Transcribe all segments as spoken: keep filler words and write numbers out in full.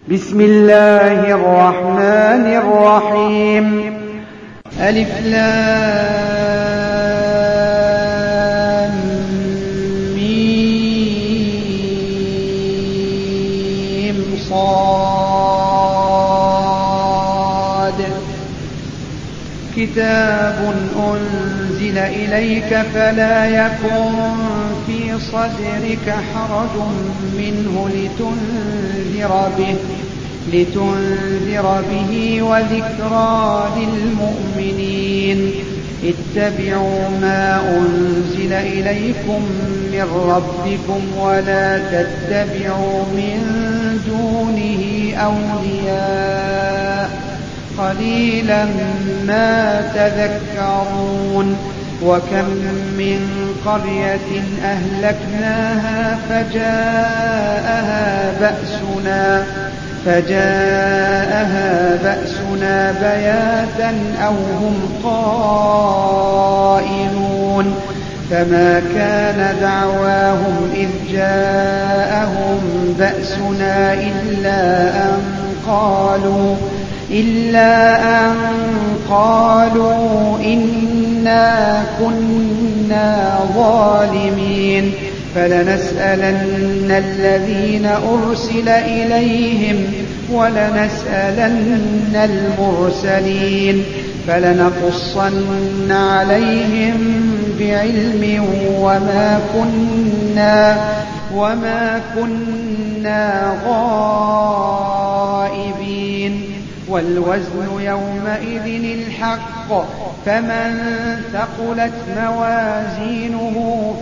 بسم الله الرحمن الرحيم. ألف لام ميم صاد. كتاب أنزل إليك فلا يكن في صدرك حرج منه لتنذر به لتنذر به وذكرى للمؤمنين. اتبعوا ما أنزل إليكم من ربكم ولا تتبعوا من دونه أولياء قليلا ما تذكرون. وكم من قرية أهلكناها فجاءها بأسنا فجاءها بأسنا بياتا أو هم قائلون. فما كان دعواهم إذ جاءهم بأسنا إلا أن قالوا إلا أن قالوا إنا كنا ظالمين. فلنسألن الذين أرسل إليهم ولنسألن المرسلين. فلنقصن عليهم بعلم وما كنا وما كنا غائبين. والوزن يومئذ الحق. فمن ثقلت موازينه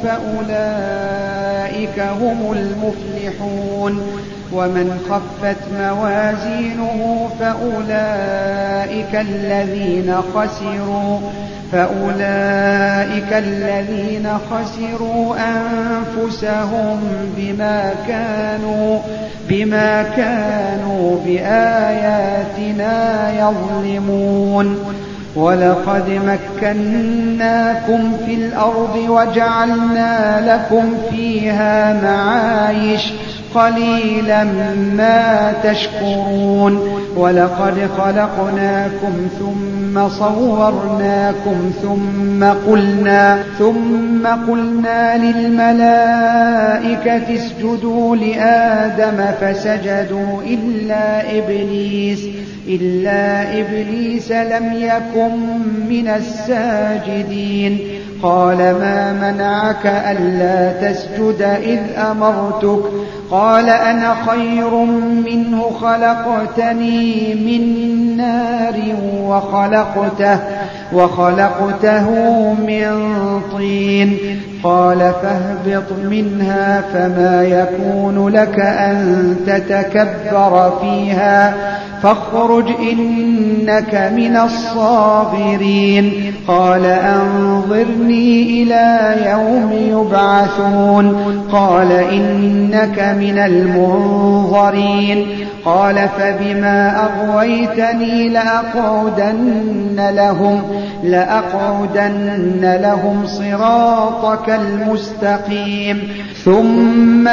فأولئك هم المفلحون. ومن خفت موازينه فأولئك الذين خسروا فأولئك الذين خسروا أنفسهم بما كانوا بما كانوا بآياتنا يظلمون. ولقد مكناكم في الأرض وجعلنا لكم فيها معايش قليلا ما تشكرون. ولقد خلقناكم ثم صورناكم ثم قلنا ثم قلنا للملائكة اسجدوا لآدم فسجدوا إلا إبليس إلا إبليس لم يكن من الساجدين. قال ما منعك ألا تسجد إذ أمرتك؟ قال أنا خير منه خلقتني من نار وخلقته وخلقته من طين. قال فاهبط منها فما يكون لك أن تتكبر فيها فاخرج إنك من الصاغرين. قال أنظرني إلى يوم يبعثون. قال إنك من المنظرين. قال فبما أغويتني لأقعدن لهم لأقعدن لهم صراطك المستقيم ثم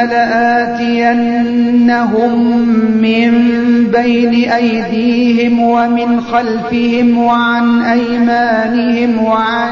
لآتينهم من بين أيديهم ومن خلفهم وعن أيمانهم وعن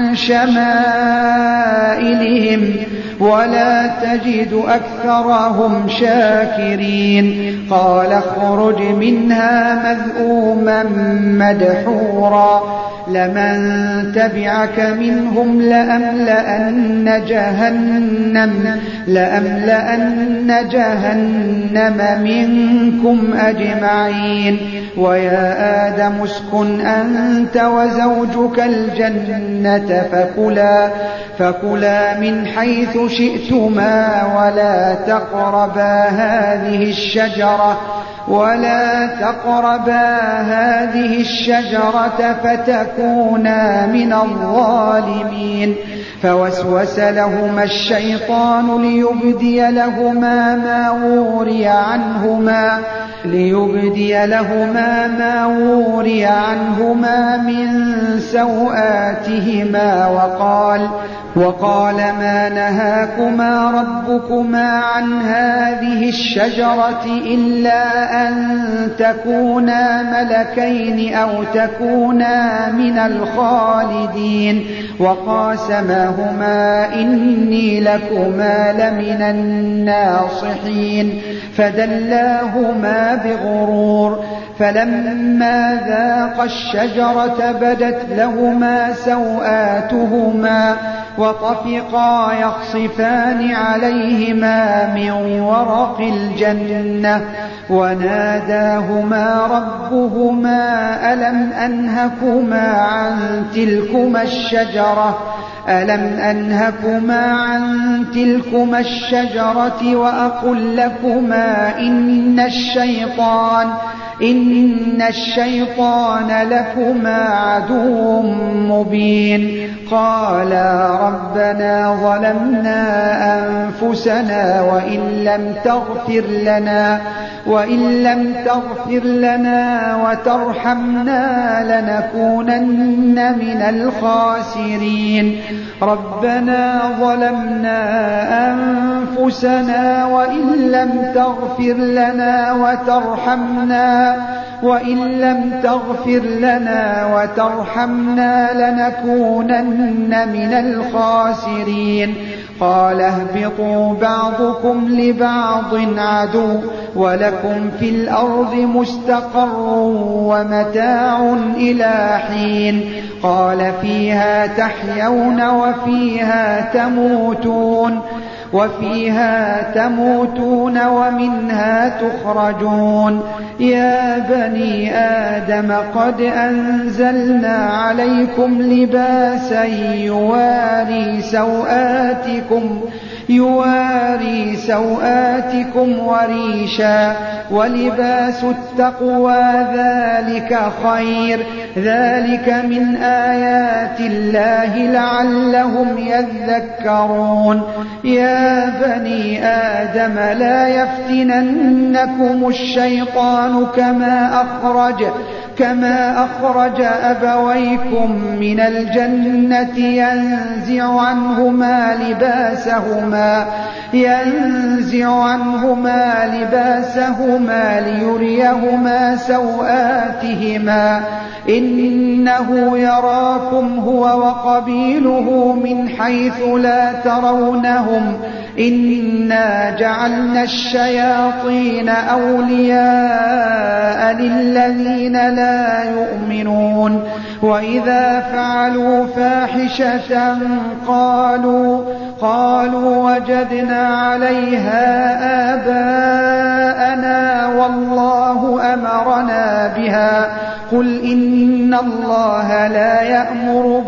شمائلهم ولا تجد أكثرهم شاكرين. قال اخرج منها مذءوما مدحورا لمن تبعك منهم لأملأن جهنم لأملأن جهنم منكم أجمعين. ويا آدم اسكن أنت وزوجك الجنة فكلا فكلا من حيث شئتما ولا تقربا هذه الشجرة ولا تقربا هذه الشجرة فتكونا من الظالمين. فوسوس لهما الشيطان ليبدي لهما ما وري عنهما ليبدي لهما ما وري عنهما من سوآتهما وقال وقال ما نهاكما ربكما عن هذه الشجرة إلا أن تكونا ملكين أو تكونا من الخالدين وقاسمهما إني لكما لمن الناصحين فدلاهما بغرور فلما ذاقا الشجرة بدت لهما سوآتهما وطفقا يخصفان عليهما من ورق الجنة وناداهما ربهما ألم أنهكما عن تلكما الشجرة ألم أنهكما عن تلكما الشجرة وأقل لكما إن الشيطان إن الشيطان لكما عدو مبين قالا ربنا ظلمنا أنفسنا وإن لم تغفر لنا وإن لم تغفر لنا وترحمنا لنكونن من الخاسرين ربنا ظلمنا أنفسنا وإن لم تغفر لنا وترحمنا وإن لم تغفر لنا وترحمنا لنكونن من الخاسرين قال اهبطوا بعضكم لبعض عدو ولكم في الأرض مستقر ومتاع إلى حين قال فيها تحيون وفيها تموتون وفيها تموتون ومنها تخرجون يا بني آدم قد أنزلنا عليكم لباسا يواري سوآتكم يواري سوآتكم وريشا ولباس التقوى ذلك خير ذلك من آيات الله لعلهم يذكرون يا بني آدم لا يفتننكم الشيطان كما أخرج كما أخرج أبويكم من الجنة ينزع عنهما لباسهما ينزع عنهما لباسهما ليريهما سوآتهما إنه يراكم هو وقبيله من حيث لا ترونهم إنا جعلنا الشياطين أولياء للذين لا يؤمنون وإذا فعلوا فاحشة قالوا قالوا وجدنا عليها آباءنا والله أمرنا بها قل إن الله لا يأمر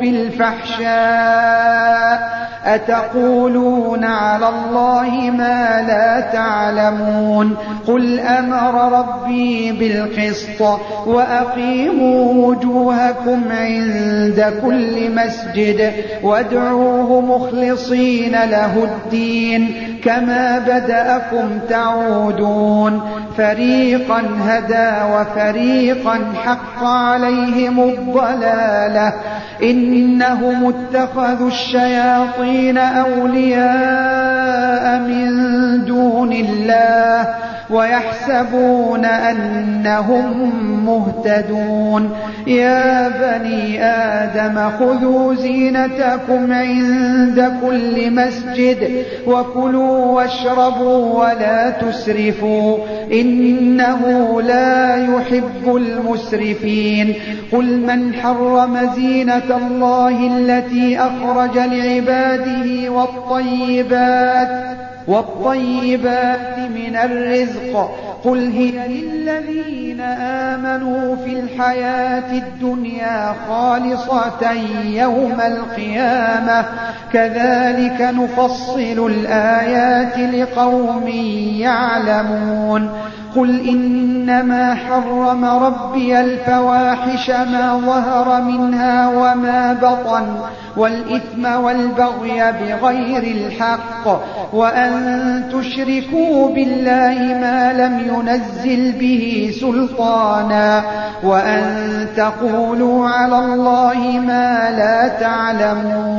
بالفحشاء أتقولون على الله ما لا تعلمون قل أمر ربي بالقسط وأقيموا وجوهكم عند كل مسجد وادعوه مخلصين له الدين كما بدأكم تعودون فريقا هدى وفريقا حق عليهم الضلالة إنهم اتخذوا الشياطين أولياء من دون الله ويحسبون أنهم مهتدون يا بني آدم خذوا زينتكم عند كل مسجد وكلوا واشربوا ولا تسرفوا إنه لا يحب المسرفين قل من حرم زينة الله التي أخرج لعباده والطيبات والطيبات من الرزق قل هي للذين آمنوا في الحياة الدنيا خالصة يوم القيامة كذلك نفصل الآيات لقوم يعلمون قل إنما حرم ربي الفواحش ما ظهر منها وما بطن والإثم والبغي بغير الحق وأن تشركوا بالله ما لم ينزل به سلطانا وأن تقولوا على الله ما لا تعلمون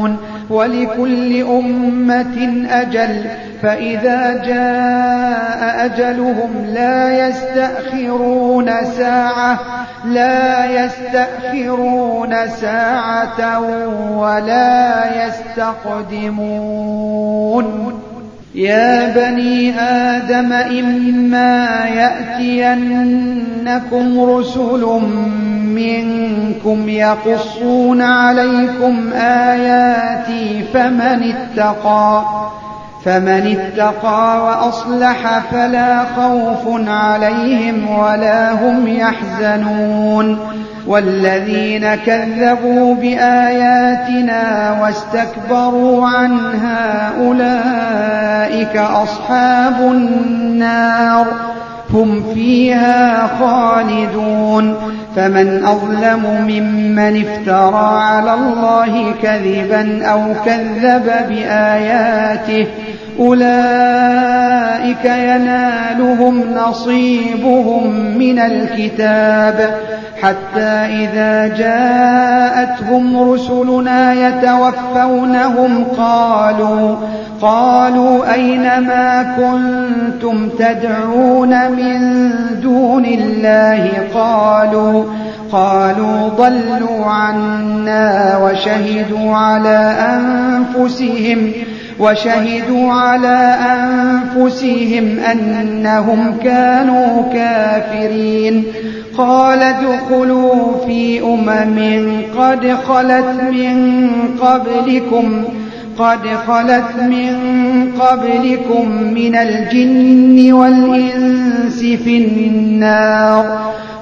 ولكل أمة أجل فإذا جاء أجلهم لا يستأخرون ساعة لا يستأخرون ساعة ولا يستقدمون. يا بني آدم إما يأتينكم رسل منكم يقصون عليكم آياتي فمن اتقى فمن اتقى وأصلح فلا خوف عليهم ولا هم يحزنون. والذين كذبوا بآياتنا واستكبروا عنها أولئك أصحاب النار هم فيها خالدون. فمن أظلم ممن افترى على الله كذبا أو كذب بآياته أولئك ينالهم نصيبهم من الكتاب حتى إذا جاءتهم رسلنا يتوفونهم قالوا قالوا أين ما كنتم تدعون من دون الله قالوا قالوا ضلوا عنا وشهدوا على أنفسهم وشهدوا على أنفسهم أنهم كانوا كافرين. قال ادخلوا في أمم قد خلت من قبلكم قد خلت من قبلكم من الجن والإنس في النار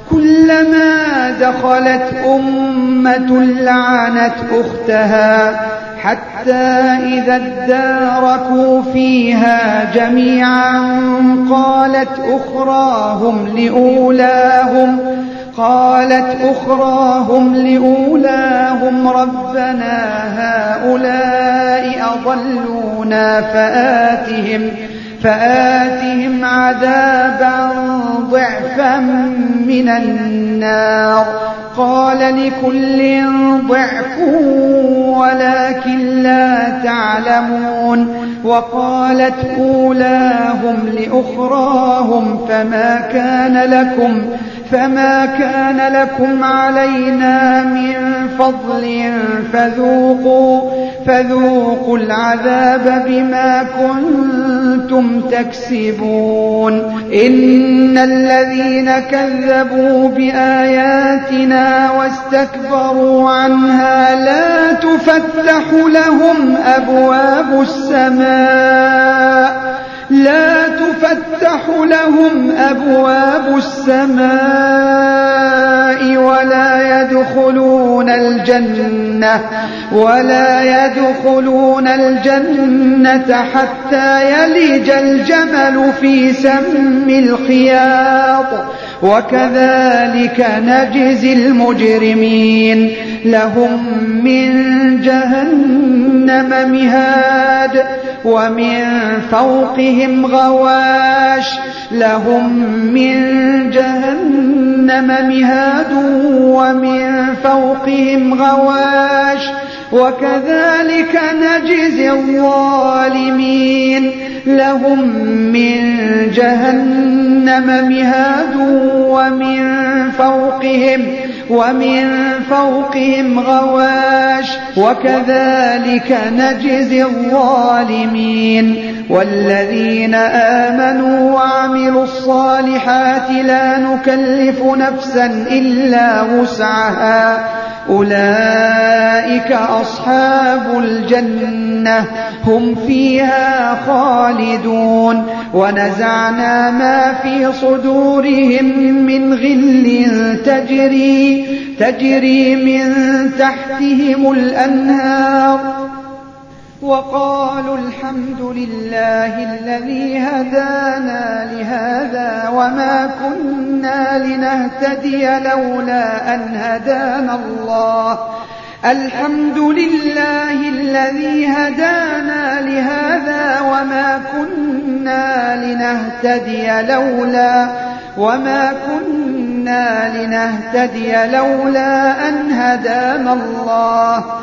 كلما دخلت أمة لعنت أختها حتى إذا اداركوا فيها جميعا قالت أخراهم لأولاهم قالت أخراهم لأولاهم ربنا هؤلاء أضلونا فآتهم فآتهم عذابا ضعفا من النار قال لكل ضعف ولكن لا تعلمون. وقالت أولاهم لأخراهم فما كان لكم فما كان لكم علينا من فضل فذوقوا فذوقوا العذاب بما كنتم تكسبون. إن الذين كذبوا بآياتنا واستكبروا عنها لا تفتح لهم أبواب السماء لا تفتح لهم أبواب السماء ولا يدخلون الجنة ولا يدخلون الجنة حتى يلج الجمل في سم الخياط وكذلك نجزي المجرمين. لهم من جهنم مهاد ومن فوقهم غواش لهم من جهنم مهاد ومن فوقهم غواش وكذلك نجزي الظالمين. لهم من جهنم مهاد ومن فوقهم ومن فوقهم غواش وكذلك نجزي الظالمين. والذين آمنوا وعملوا الصالحات لا نكلف نفسا إلا وسعها أولئك أصحاب الجنة هم فيها خالدون. ونزعنا ما في صدورهم من غل تجري تجري من تحتهم الأنهار وقالوا الحمد لله الذي هدانا لهذا وما كنا لنهتدي لولا أن هدانا الله الحمد لله الذي هدانا لهذا وما كنا لنهتدي لولا وما كنا لنهتدي لولا أن هدانا الله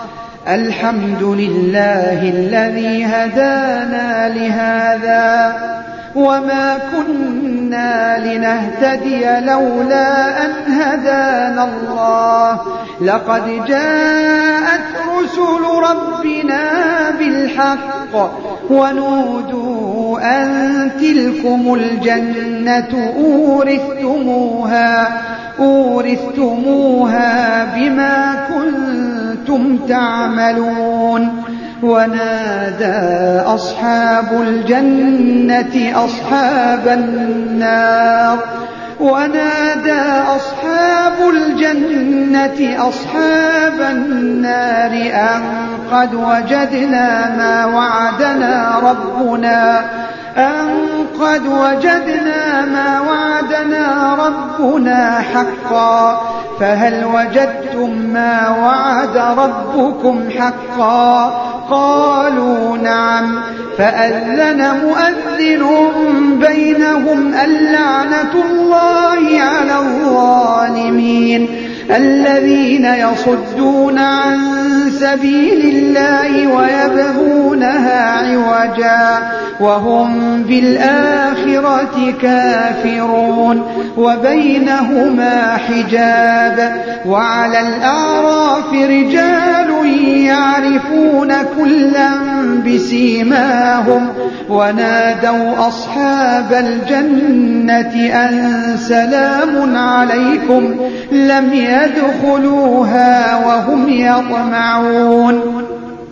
الحمد لله الذي هدانا لهذا وما كنا لنهتدي لولا أن هدانا الله لقد جاءت رسل ربنا بالحق ونودوا أن تلكم الجنة أورثتموها أورثتموها بما كنتم تعملون ونادى أصحاب الجنة أصحاب النار ونادى أصحاب الجنة أصحاب النار أن قد وجدنا ما وعدنا ربنا أن قد وجدنا ما وعدنا ربنا حقا فهل وجدتم ما وعد ربكم حقا قالوا نعم فأذن مؤذن بينهم اللعنة الله على الظالمين الذين يصدون عن سبيل الله ويبغونها عوجا وهم بالآخرة كافرون وبينهما حجاب وعلى الأعراف رجال يعرفون كلا بسيماهم ونادوا أصحاب الجنة أن سلام عليكم لم يدخلوها وهم يطمعون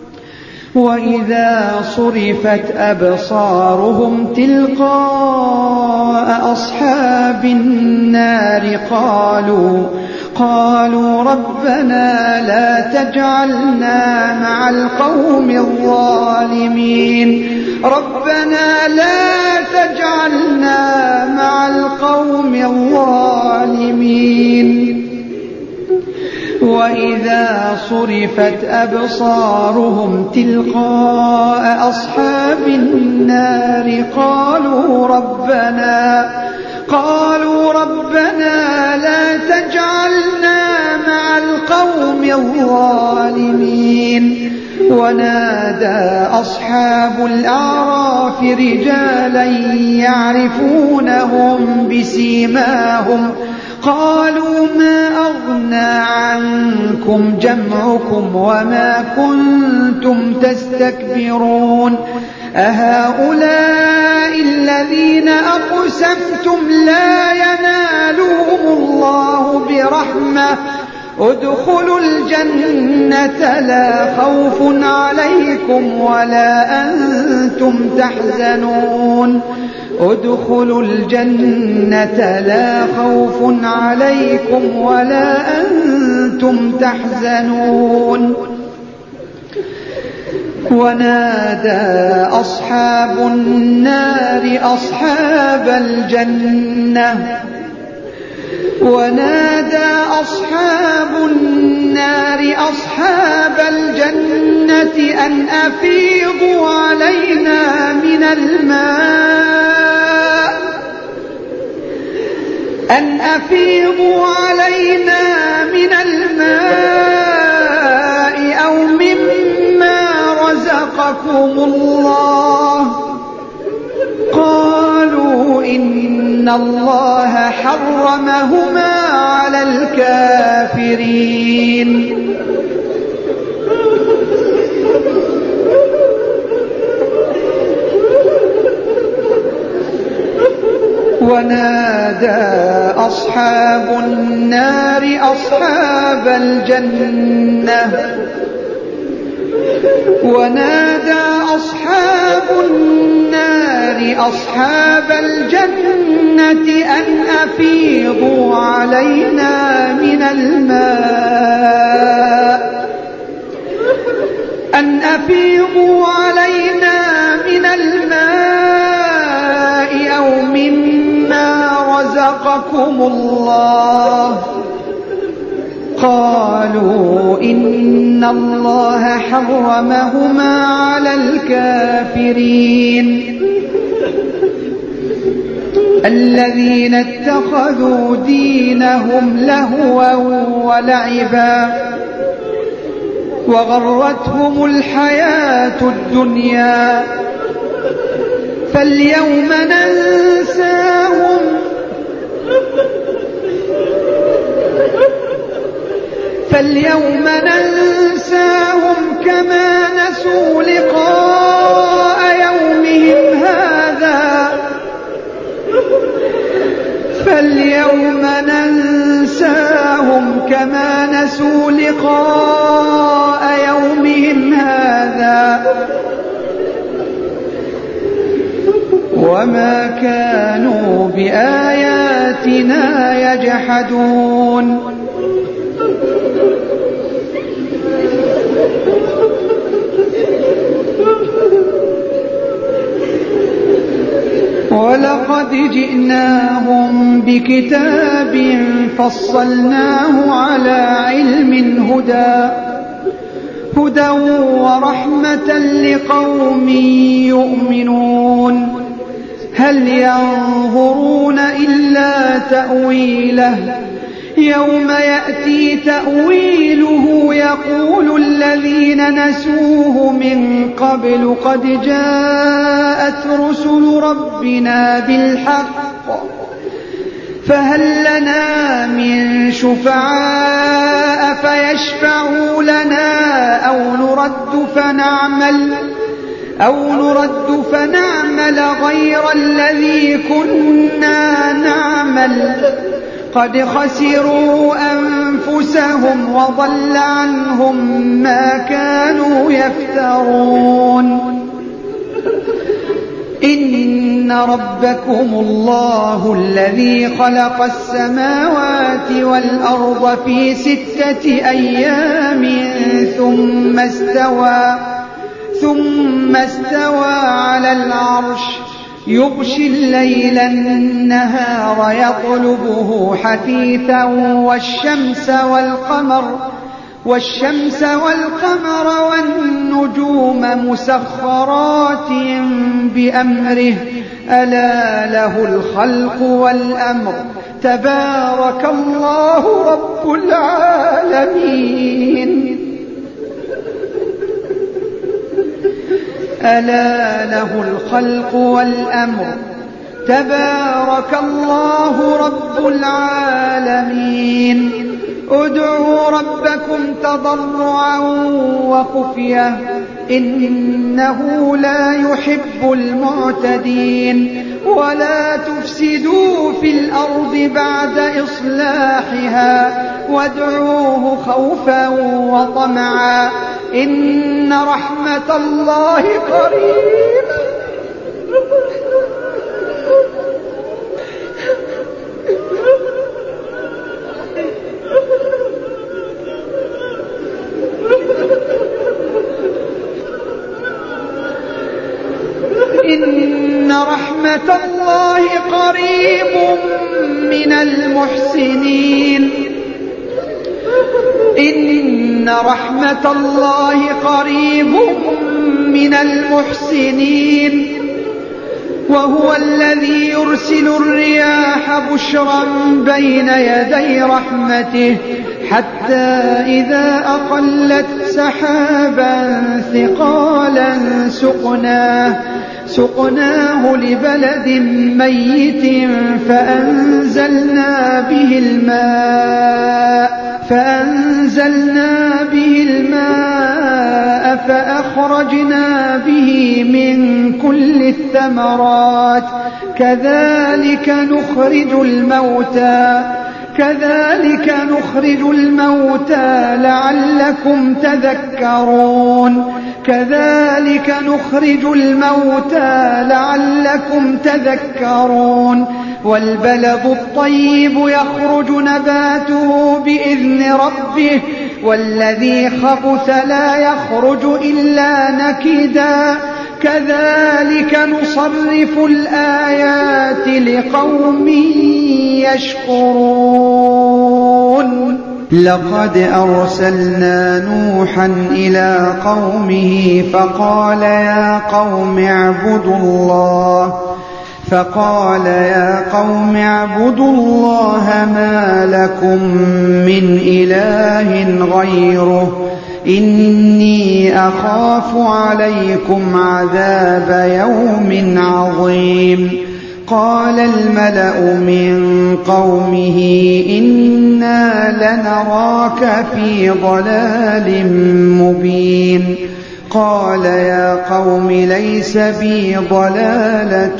وإذا صرفت أبصارهم تلقاء أصحاب النار قالوا قالوا ربنا لا تجعلنا مع القوم الظالمين ربنا لا تجعلنا مع القوم الظالمين وإذا صرفت أبصارهم تلقاء أصحاب النار قالوا ربنا قالوا ربنا لا تجعلنا مع القوم الظالمين ونادى أصحاب الأعراف رجالا يعرفونهم بسيماهم قالوا ما أغنى عنكم جمعكم وما كنتم تستكبرون أهؤلاء الذين أقسمتم لا ينالهم الله برحمة ادخلوا الجنة لا خوف عليكم ولا أنتم تحزنون ادخلوا الجنة لا خوف عليكم ولا أنتم تحزنون ونادى أصحاب النار أصحاب الجنة ونادى أصحاب النار أصحاب الجنة أن أفيضوا علينا من الماء أن أفيضوا علينا من الماء أو مما رزقكم الله قالوا إن الله حرمهما على الكافرين ونادى أصحاب النار أصحاب الجنة ونادى أصحاب النار أصحاب الجنة أن أفيضوا علينا من الماء أن أفيضوا علينا من الماء أو مما رزقكم الله قالوا إن الله حرمهما على الكافرين الذين اتخذوا دينهم لهوا ولعبا وغرتهم الحياة الدنيا فاليوم ننساهم فاليوم ننساهم كما نسوا لقاء يومهم هذا فاليوم ننساهم كما نسوا لقاء يومهم هذا وما كانوا بآياتنا يجحدون ولقد جئناهم بكتاب فصلناه على علم هدى هدى ورحمة لقوم يؤمنون هل ينظرون إلا تأويله يوم يأتي تأويله يقول الذين نسوه من قبل قد جاءت رسل ربنا بالحق فهل لنا من شفعاء فيشفعوا لنا أو نرد فنعمل أو نرد فنعمل غير الذي كنا نعمل قد خسروا أنفسهم وضل عنهم ما كانوا يفترون إن ربكم الله الذي خلق السماوات والأرض في ستة أيام ثم استوى ثم استوى على العرش يغشي الليل النهار يطلبه حثيثا والشمس والقمر والشمس والقمر والنجوم مسخرات بأمره ألا له الخلق والأمر تبارك الله رب العالمين ألا له الخلق والأمر تبارك الله رب العالمين ادعوا ربكم تضرعا وخفية إنه لا يحب المعتدين ولا تفسدوا في الأرض بعد إصلاحها وادعوه خوفا وطمعا إن رحمة الله قريب إن رحمة الله قريب من المحسنين إن رحمة الله قريب من المحسنين وهو الذي يرسل الرياح بشرا بين يدي رحمته حتى إذا أقلت سحابا ثقالا سقناه سقناه لبلد ميت فأنزلنا به الماء فأنزلنا به الماء فأخرجنا به من كل الثمرات كذلك نخرج الموتى كذلك نخرج الموتى لعلكم تذكرون كذلك نخرج الموتى لعلكم تذكرون والبلد الطيب يخرج نباته بإذن ربه والذي خبث لا يخرج إلا نكدا كذلك نصرف الآيات لقوم يشكرون لقد أرسلنا نوحا إلى قومه فقال يا قوم اعبدوا الله فقال يا قوم اعبدوا الله ما لكم من إله غيره إني أخاف عليكم عذاب يوم عظيم. قال الملأ من قومه إنا لنراك في ضلال مبين. قال يا قوم ليس بي ضلالة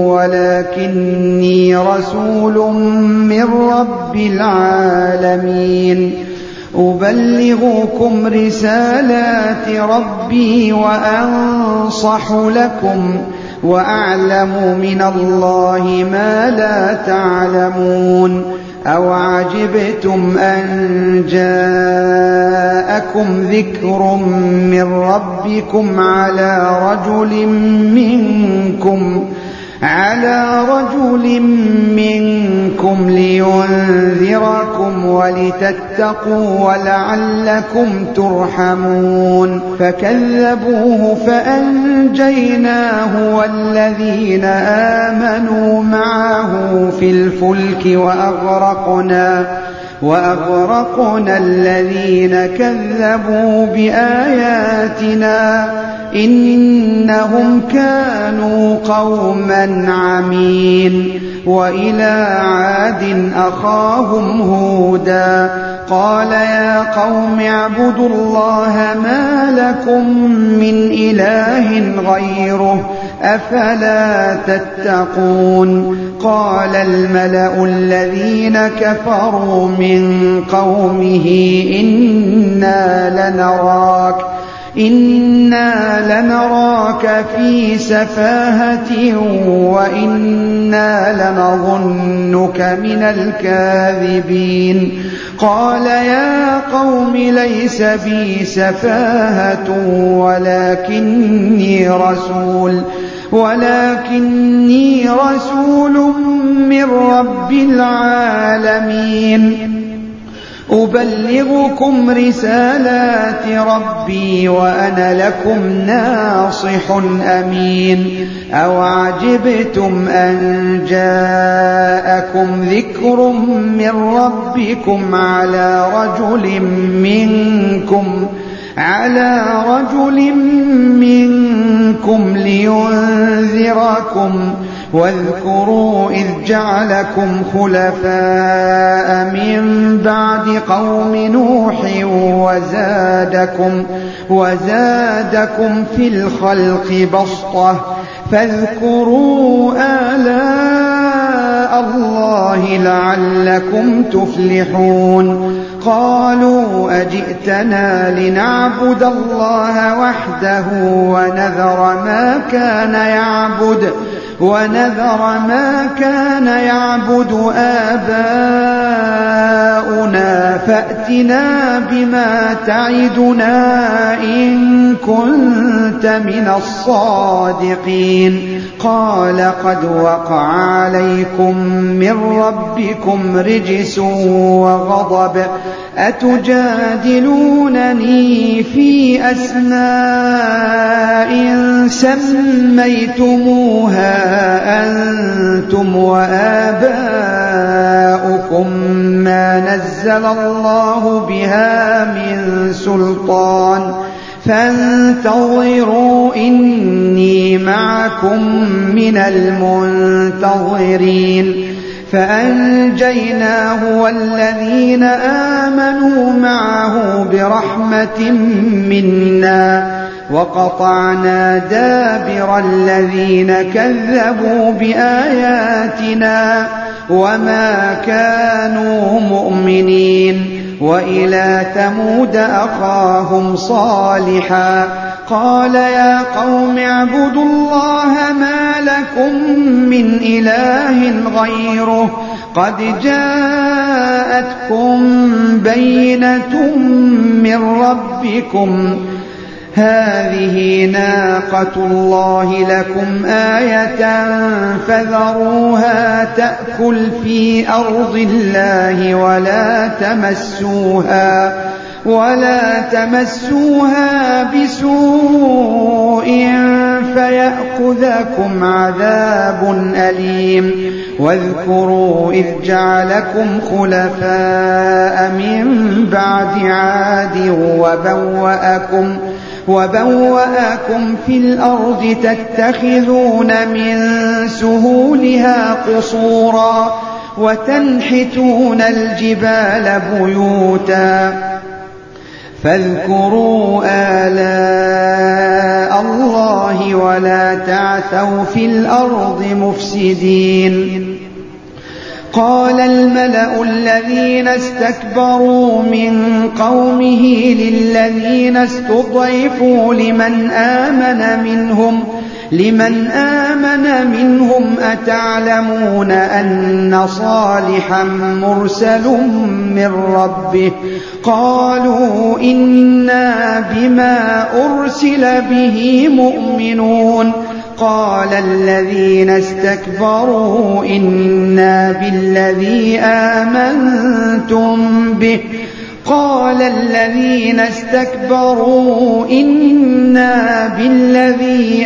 ولكني رسول من رب العالمين أبلغكم رسالات ربي وأنصح لكم وأعلم من الله ما لا تعلمون. أو عجبتم أن جاءكم ذكر من ربكم على رجل منكم على رجل منكم لينذركم ولتتقوا ولعلكم ترحمون. فكذبوه فأنجيناه والذين آمنوا معه في الفلك وأغرقنا وأغرقنا الذين كذبوا بآياتنا إنهم كانوا قوما عمين. وإلى عاد أخاهم هودا قال يا قوم اعبدوا الله ما لكم من إله غيره أفلا تتقون. قال الملأ الذين كفروا من قومه إنا لنراك إنا لنراك في سفاهة وإنا لنظنك من الكاذبين. قال يا قوم ليس بي سفاهة ولكني رسول ولكني رسول من رب العالمين أبلغكم رسالات ربي وأنا لكم ناصح أمين. أو عجبتم أن جاءكم ذكر من ربكم على رجل منكم على رجل منكم لينذركم واذكروا إذ جعلكم خلفاء من بعد قوم نوح وزادكم, وزادكم في الخلق بسطة فاذكروا آلاء الله لعلكم تفلحون. قالوا أجئتنا لنعبد الله وحده ونذر ما كان يعبد ونذر ما كان يعبد آباؤنا فأتنا بما تعدنا إن كنت من الصادقين. قال قد وقع عليكم من ربكم رجس وغضب أتجادلونني في أسماء سميتموها أنتم وآباؤكم ما نزل الله بها من سلطان فانتظروا إني معكم من المنتظرين. فأنجيناه والذين آمنوا معه برحمة منا وقطعنا دابر الذين كذبوا بآياتنا وما كانوا مؤمنين. وإلى ثمود أخاهم صالحا قال يا قوم اعبدوا الله ما لكم من إله غيره قد جاءتكم بينة من ربكم هذه ناقة الله لكم آية فذروها تأكل في أرض الله ولا تمسوها ولا تمسوها بسوء فيأخذكم عذاب أليم واذكروا إذ جعلكم خلفاء من بعد عاد وبوأكم وبوأكم في الأرض تتخذون من سهولها قصورا وتنحتون الجبال بيوتا فاذكروا آلاء الله ولا تعثوا في الأرض مفسدين. قال الملأ الذين استكبروا من قومه للذين استضعفوا لمن آمن منهم لمن آمن منهم أتعلمون أن صالحا مرسل من ربه قالوا إنا بما أرسل به مؤمنون. قال الذين استكبروا إنا بالذي آمنتم به قال الذين استكبروا إنا بالذي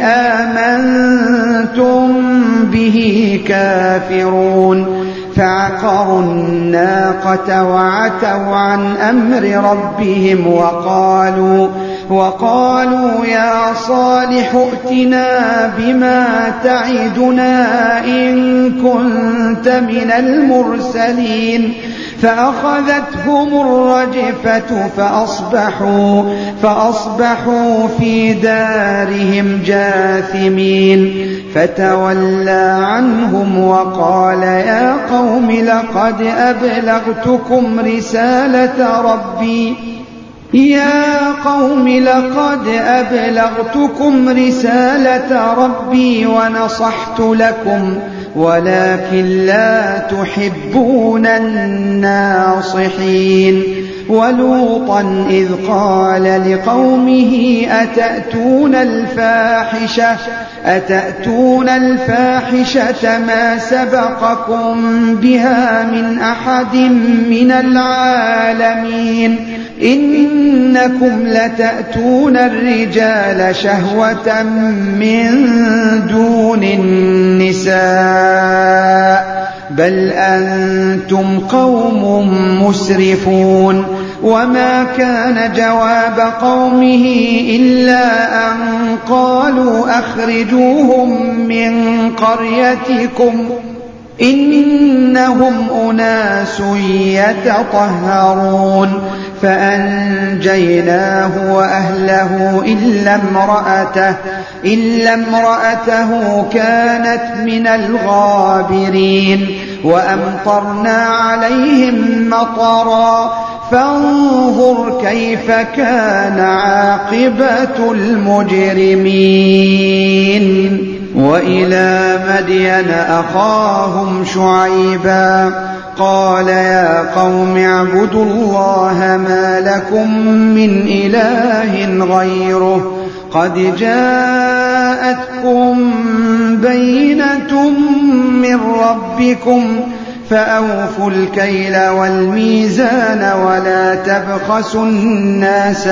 آمنتم به كافرون. فعقروا الناقة وعتوا عن أمر ربهم وقالوا وقالوا يا صالح ائتنا بما تعدنا إن كنت من المرسلين. فأخذتهم الرجفة فأصبحوا, فأصبحوا في دارهم جاثمين. فتولى عنهم وقال يا قوم لقد أبلغتكم رسالة ربي يا قوم لقد أبلغتكم رسالة ربي ونصحت لكم ولكن لا تحبون الناصحين. ولوطا إذ قال لقومه أتأتون الفاحشة أتأتون الفاحشة ما سبقكم بها من أحد من العالمين إنكم لتأتون الرجال شهوة من دون النساء بل أنتم قوم مسرفون. وما كان جواب قومه إلا أن قالوا أخرجوهم من قريتكم إنهم أناس يتطهرون. فأنجيناه وأهله إلا امرأته, إلا امرأته كانت من الغابرين. وأمطرنا عليهم مطرا فانظر كيف كان عاقبة المجرمين. وإلى مدين أخاهم شعيبا قال يا قوم اعبدوا الله ما لكم من إله غيره قد جاءتكم بينة من ربكم فأوفوا الكيل والميزان ولا تبخسوا الناس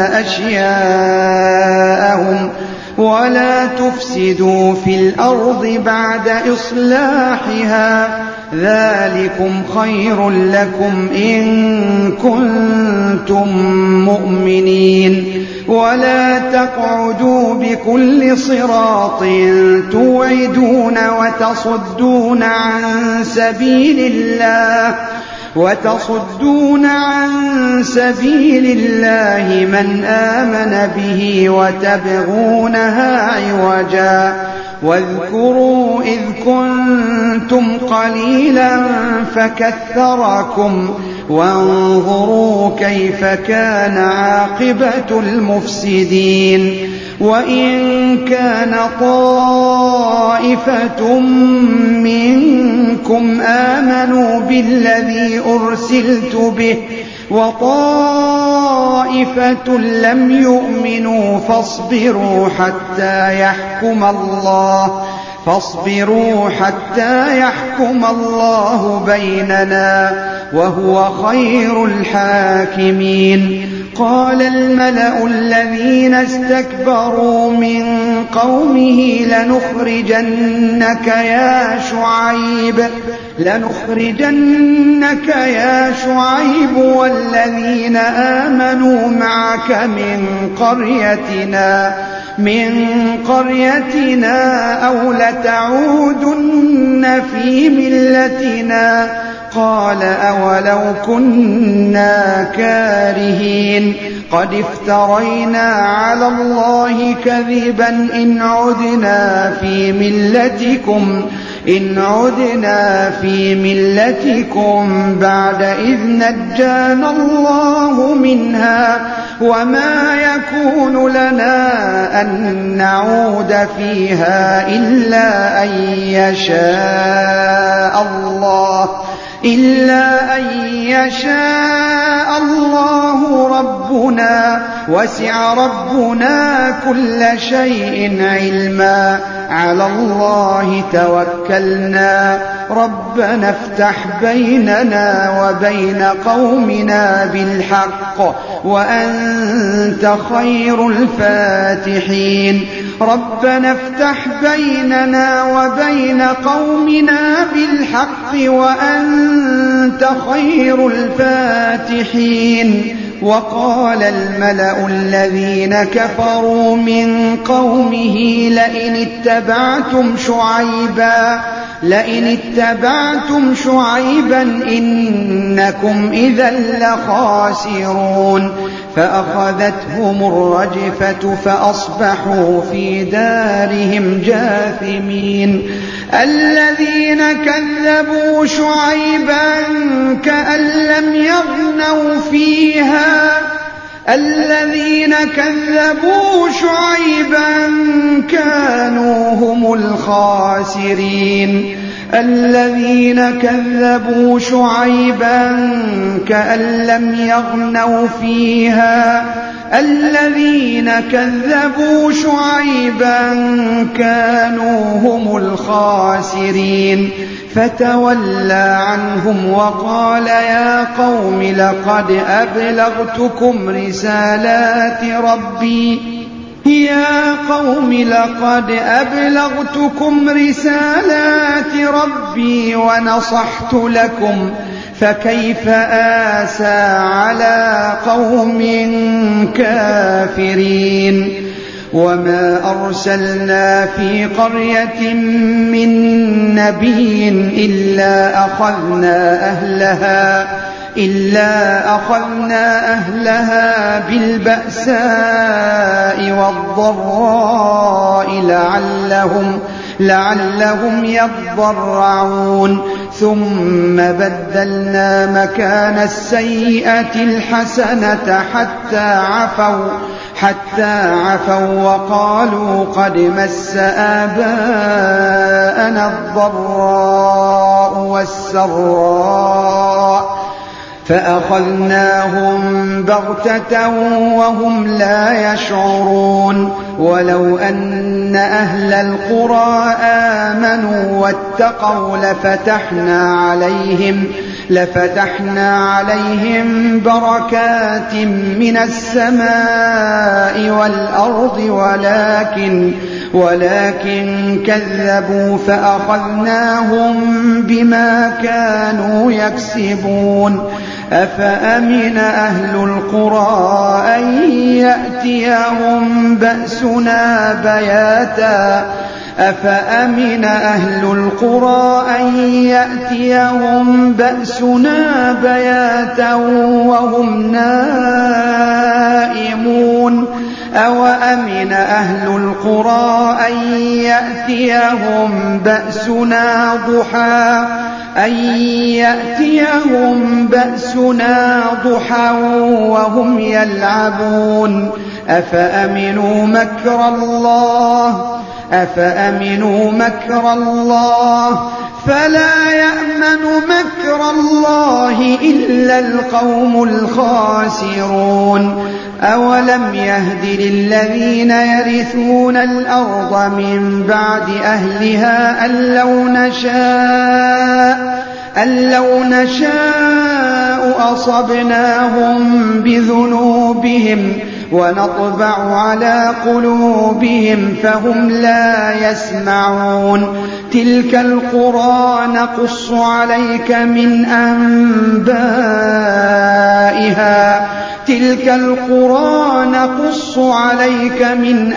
أشياءهم ولا تفسدوا في الأرض بعد إصلاحها ذلكم خير لكم إن كنتم مؤمنين. ولا تقعدوا بكل صراط توعدون وتصدون عن سبيل الله وتصدون عن سبيل الله من آمن به وتبغونها عوجا. واذكروا إذ كنتم قليلا فكثركم وانظروا كيف كان عاقبة المفسدين. وإن كان طائفة منكم آمنوا بالذي أرسلت به وطائفة لم يؤمنوا فاصبروا حتى يحكم الله فاصبروا حتى يحكم الله بيننا وهو خير الحاكمين. قال الملأ الذين استكبروا من قومه لنخرجنك يا شعيب لنخرجنك يا شعيب والذين آمنوا معك من قريتنا من قريتنا أو لتعودن في ملتنا قال أولو كنا كارهين قد افترينا على الله كذبا إن عدنا في ملتكم إن عدنا في ملتكم بعد إذ نجانا الله منها وما يكون لنا أن نعود فيها إلا أن يشاء الله إلا أن يشاء الله ربنا وسع ربنا كل شيء علما على الله توكلنا ربنا افتح بيننا وبين قومنا بالحق وأنت خير الفاتحين ربنا افتح بيننا وبين قومنا بالحق وأنت خير الفاتحين وقال الملأ الذين كفروا من قومه لئن اتبعتم شعيبا لئن اتبعتم شعيبا إنكم إذا لخاسرون فأخذتهم الرجفة فأصبحوا في دارهم جاثمين الذين كذبوا شعيبا كأن لم يغنوا فيها الذين كذبوا شعيبا كانوا هم الخاسرين الذين كذبوا شعيبا كأن لم يغنوا فيها الذين كذبوا شعيبا كانوا هم الخاسرين فتولى عنهم وقال يا قوم لقد أبلغتكم رسالات ربي يا قوم لقد أبلغتكم رسالات ربي ونصحت لكم فكيف آسى على قوم كافرين وما أرسلنا في قرية من نبي إلا أخذنا أهلها إلا أخذنا أهلها بالبأساء والضراء لعلهم لعلهم يضرعون ثم بدلنا مكان السيئة الحسنة حتى عفوا حتى عفوا وقالوا قد مس آباءنا الضراء والسراء فأخذناهم بغتة وهم لا يشعرون ولو أن أهل القرى آمنوا واتقوا لفتحنا عليهم لفتحنا عليهم بركات من السماء والأرض ولكن ولكن كذبوا فأخذناهم بما كانوا يكسبون أفأمن أهل القرى أن يأتيهم بأسنا بياتا أفأمن أهل القرى أن يأتيهم بأسنا بياتا وهم نائمون أوأمن أهل القرى أن يأتيهم بأسنا ضحى أن يأتيهم بأسنا ضحى وهم يلعبون أفأمنوا مكر الله أفأمنوا مكر الله فلا يأمن مكر الله إلا القوم الخاسرون أولم يهد للذين يرثون الأرض من بعد أهلها أن لو نشاء أن لو نشاء أصبناهم بذنوبهم ونطبع على قلوبهم فهم لا يسمعون تلك القرى نقص عليك من أنبائها تلك القرى نقص عليك من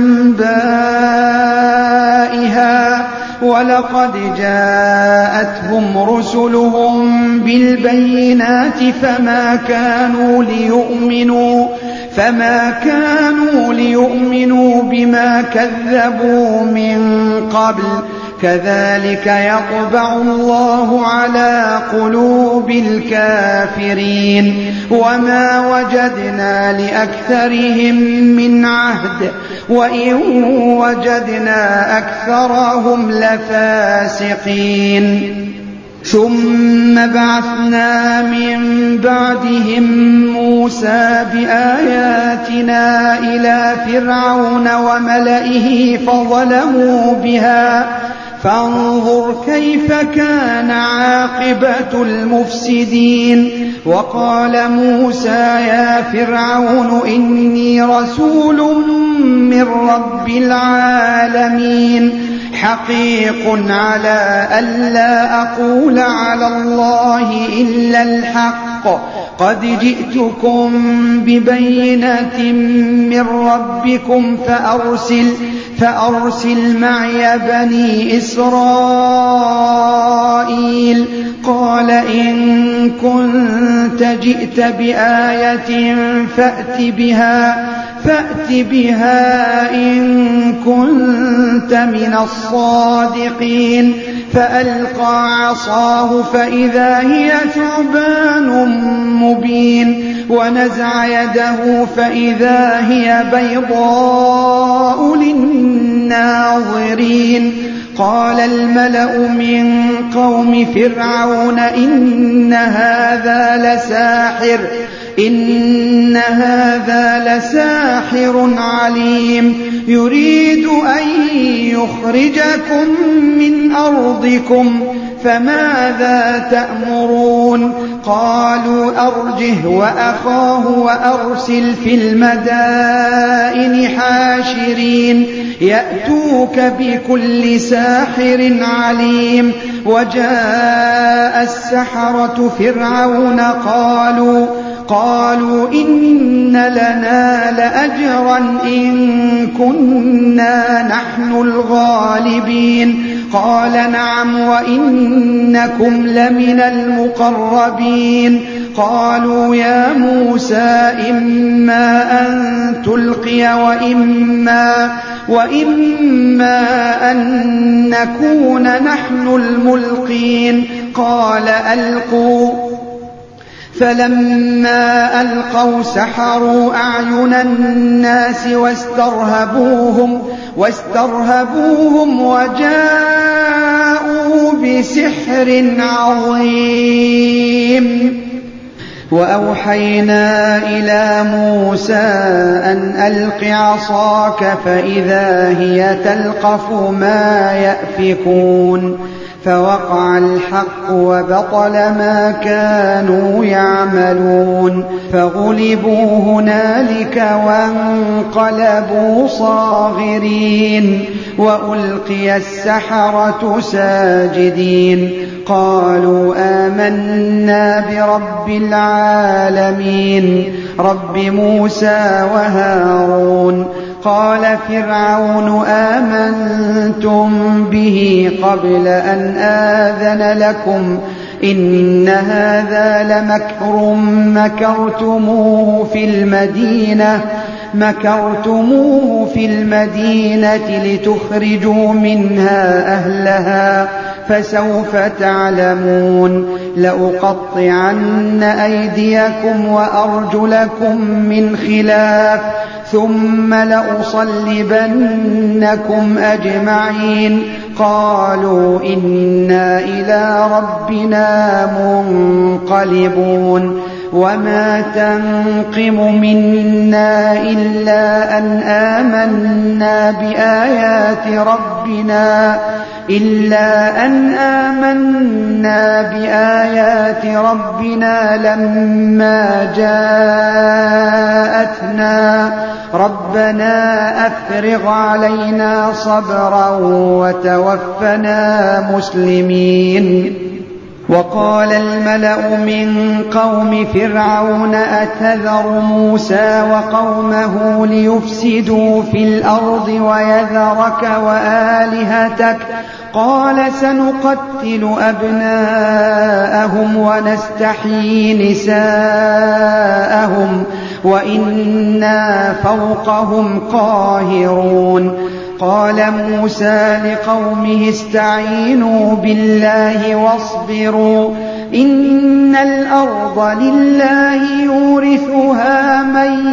أنبائها ولقد جاءتهم رسلهم بالبينات فما كانوا ليؤمنوا فما كانوا ليؤمنوا بما كذبوا من قبل كذلك يطبع الله على قلوب الكافرين وما وجدنا لأكثرهم من عهد وإن وجدنا أكثرهم لفاسقين ثم بعثنا من بعدهم موسى بآياتنا إلى فرعون وملئه فظلموا بها فانظر كيف كان عاقبة المفسدين وقال موسى يا فرعون إني رسول من رب العالمين حقيق على ألا أقول على الله إلا الحق قد جئتكم ببينة من ربكم فأرسل, فأرسل معي بني إسرائيل قال إن كنت جئت بآية فأت بها فأت بها إن كنت من الصادقين فألقى عصاه فإذا هي ثعبان مبين ونزع يده فإذا هي بيضاء للناظرين قال الملأ من قوم فرعون إن هذا لساحر إن هذا لساحر عليم يريد أن يخرجكم من أرضكم فماذا تأمرون قالوا أرجه وأخاه وأرسل في المدائن حاشرين يأتوك بكل ساحر عليم وجاء السحرة فرعون قالوا قالوا إن لنا لأجرا إن كنا نحن الغالبين قال نعم وإنكم لمن المقربين قالوا يا موسى إما أن تلقي وإما, وإما أن نكون نحن الملقين قال ألقوا فلما ألقوا سحروا أعين الناس واسترهبوهم, واسترهبوهم وجاءوا بسحر عظيم وأوحينا إلى موسى أن ألق عصاك فإذا هي تلقف ما يأفكون فوقع الحق وبطل ما كانوا يعملون فغلبوا هنالك وانقلبوا صاغرين وألقي السحرة ساجدين قالوا آمنا برب العالمين رب موسى وهارون قال فرعون آمنتم به قبل أن آذن لكم إن هذا لمكر مكرتموه في المدينة مكرتموه في المدينة لتخرجوا منها أهلها فسوف تعلمون لأقطعن أيديكم وأرجلكم من خلاف ثم لأصلبنكم أجمعين قالوا إنا إلى ربنا منقلبون وما تنقم منا إلا أن آمنا بآيات ربنا إلا أن آمنا بآيات ربنا لما جاءتنا ربنا أفرغ علينا صبرا وتوفنا مسلمين. وقال الملأ من قوم فرعون أتذر موسى وقومه ليفسدوا في الأرض ويذرك وآلهتك قال سنقتل أبناءهم ونستحيي نساءهم وإنا فوقهم قاهرون. قال موسى لقومه استعينوا بالله واصبروا إن الأرض لله يورثها من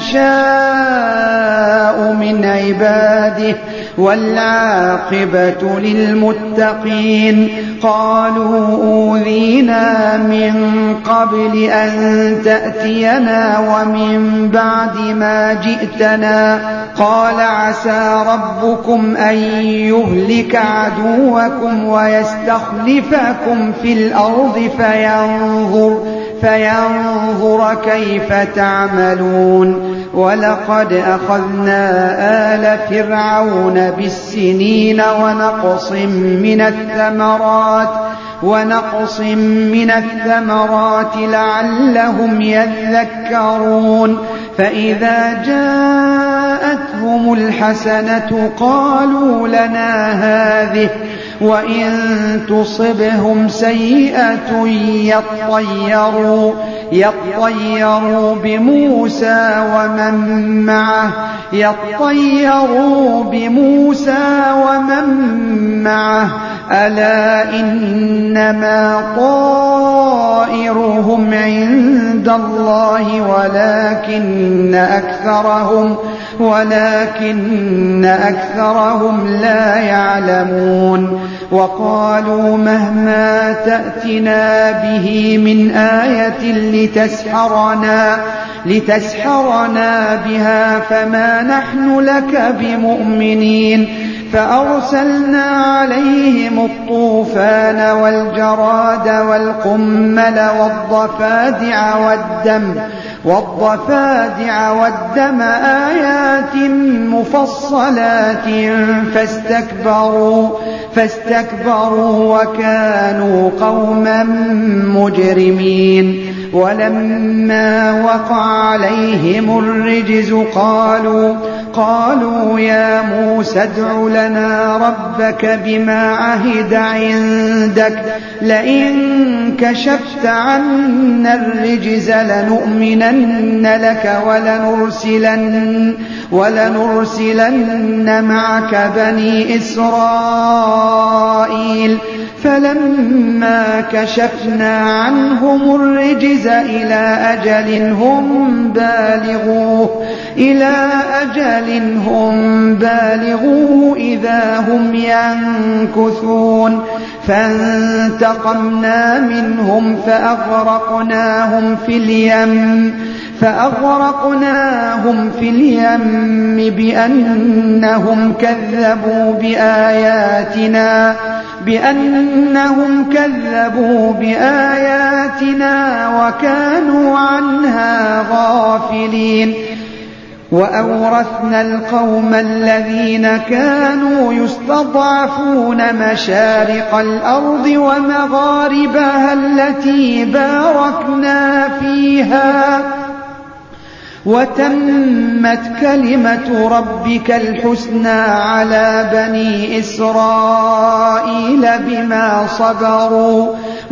يشاء من عباده والعاقبة للمتقين. قالوا أوذينا من قبل أن تأتينا ومن بعد ما جئتنا قال عسى ربكم أن يهلك عدوكم ويستخلفكم في الأرض فينظر, فينظر كيف تعملون. ولقد أخذنا آل فرعون بالسنين ونقص من الثمرات ونقص من الثمرات لعلهم يذكرون. فإذا جاءتهم الحسنة قالوا لنا هذه وإن تصبهم سيئة يطيروا يطيروا بموسى ومن معه يطيروا بموسى ومن معه ألا إنما طائرهم عند الله ولكن أكثرهم ولكن أكثرهم لا يعلمون. وقالوا مهما تأتنا به من آية لتسحرنا لتسحرنا بها فما نحن لك بمؤمنين. فأرسلنا عليهم الطوفان والجراد والقمل والضفادع والدم والضفادع والدم آيات مفصلات فاستكبروا فاستكبروا وكانوا قوما مجرمين. ولما وقع عليهم الرجز قالوا قالوا يا موسى ادع لنا ربك بما عهد عندك لئن كشفت عنا الرجز لنؤمنن لك ولنرسلن, ولنرسلن معك بني إسرائيل. فلما كشفنا عنهم الرجز إلى أجل هم بالغوه إلى أجل هم بالغوه إذا هم ينكثون. فانتقمنا منهم فأغرقناهم في اليم فأغرقناهم في اليم بأنهم كذبوا بآياتنا بأنهم كذبوا بآياتنا وكانوا عنها غافلين. وأورثنا القوم الذين كانوا يستضعفون مشارق الأرض ومغاربها التي باركنا فيها وتمت كلمة ربك الحسنى على بني إسرائيل بما صبروا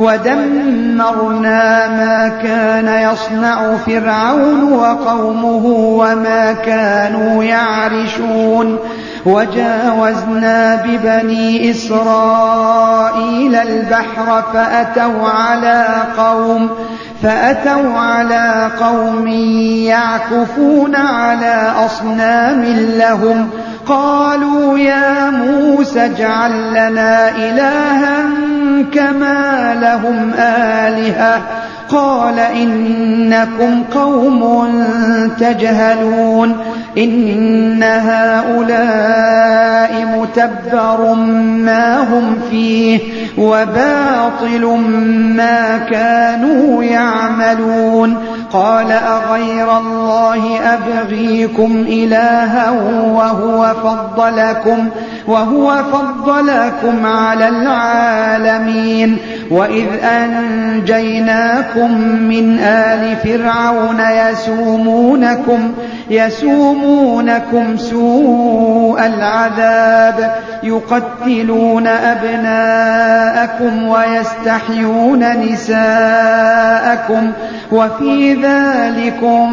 ودمرنا ما كان يصنع فرعون وقومه وما كانوا يعرشون. وجاوزنا ببني إسرائيل البحر فأتوا على قوم فأتوا على قوم يعكفون على أصنام لهم قالوا يا موسى اجعل لنا إلها كما لهم آلهة قال إنكم قوم تجهلون إن هؤلاء متبر ما هم فيه وباطل ما كانوا يعملون قال أغير الله أبغيكم إلها وهو فضلكم وهو فضلكم على العالمين وإذ أنجيناكم من آل فرعون يسومونكم يسومونكم سوء العذاب يقتلون أبناءكم ويستحيون نساءكم وفي ذلكم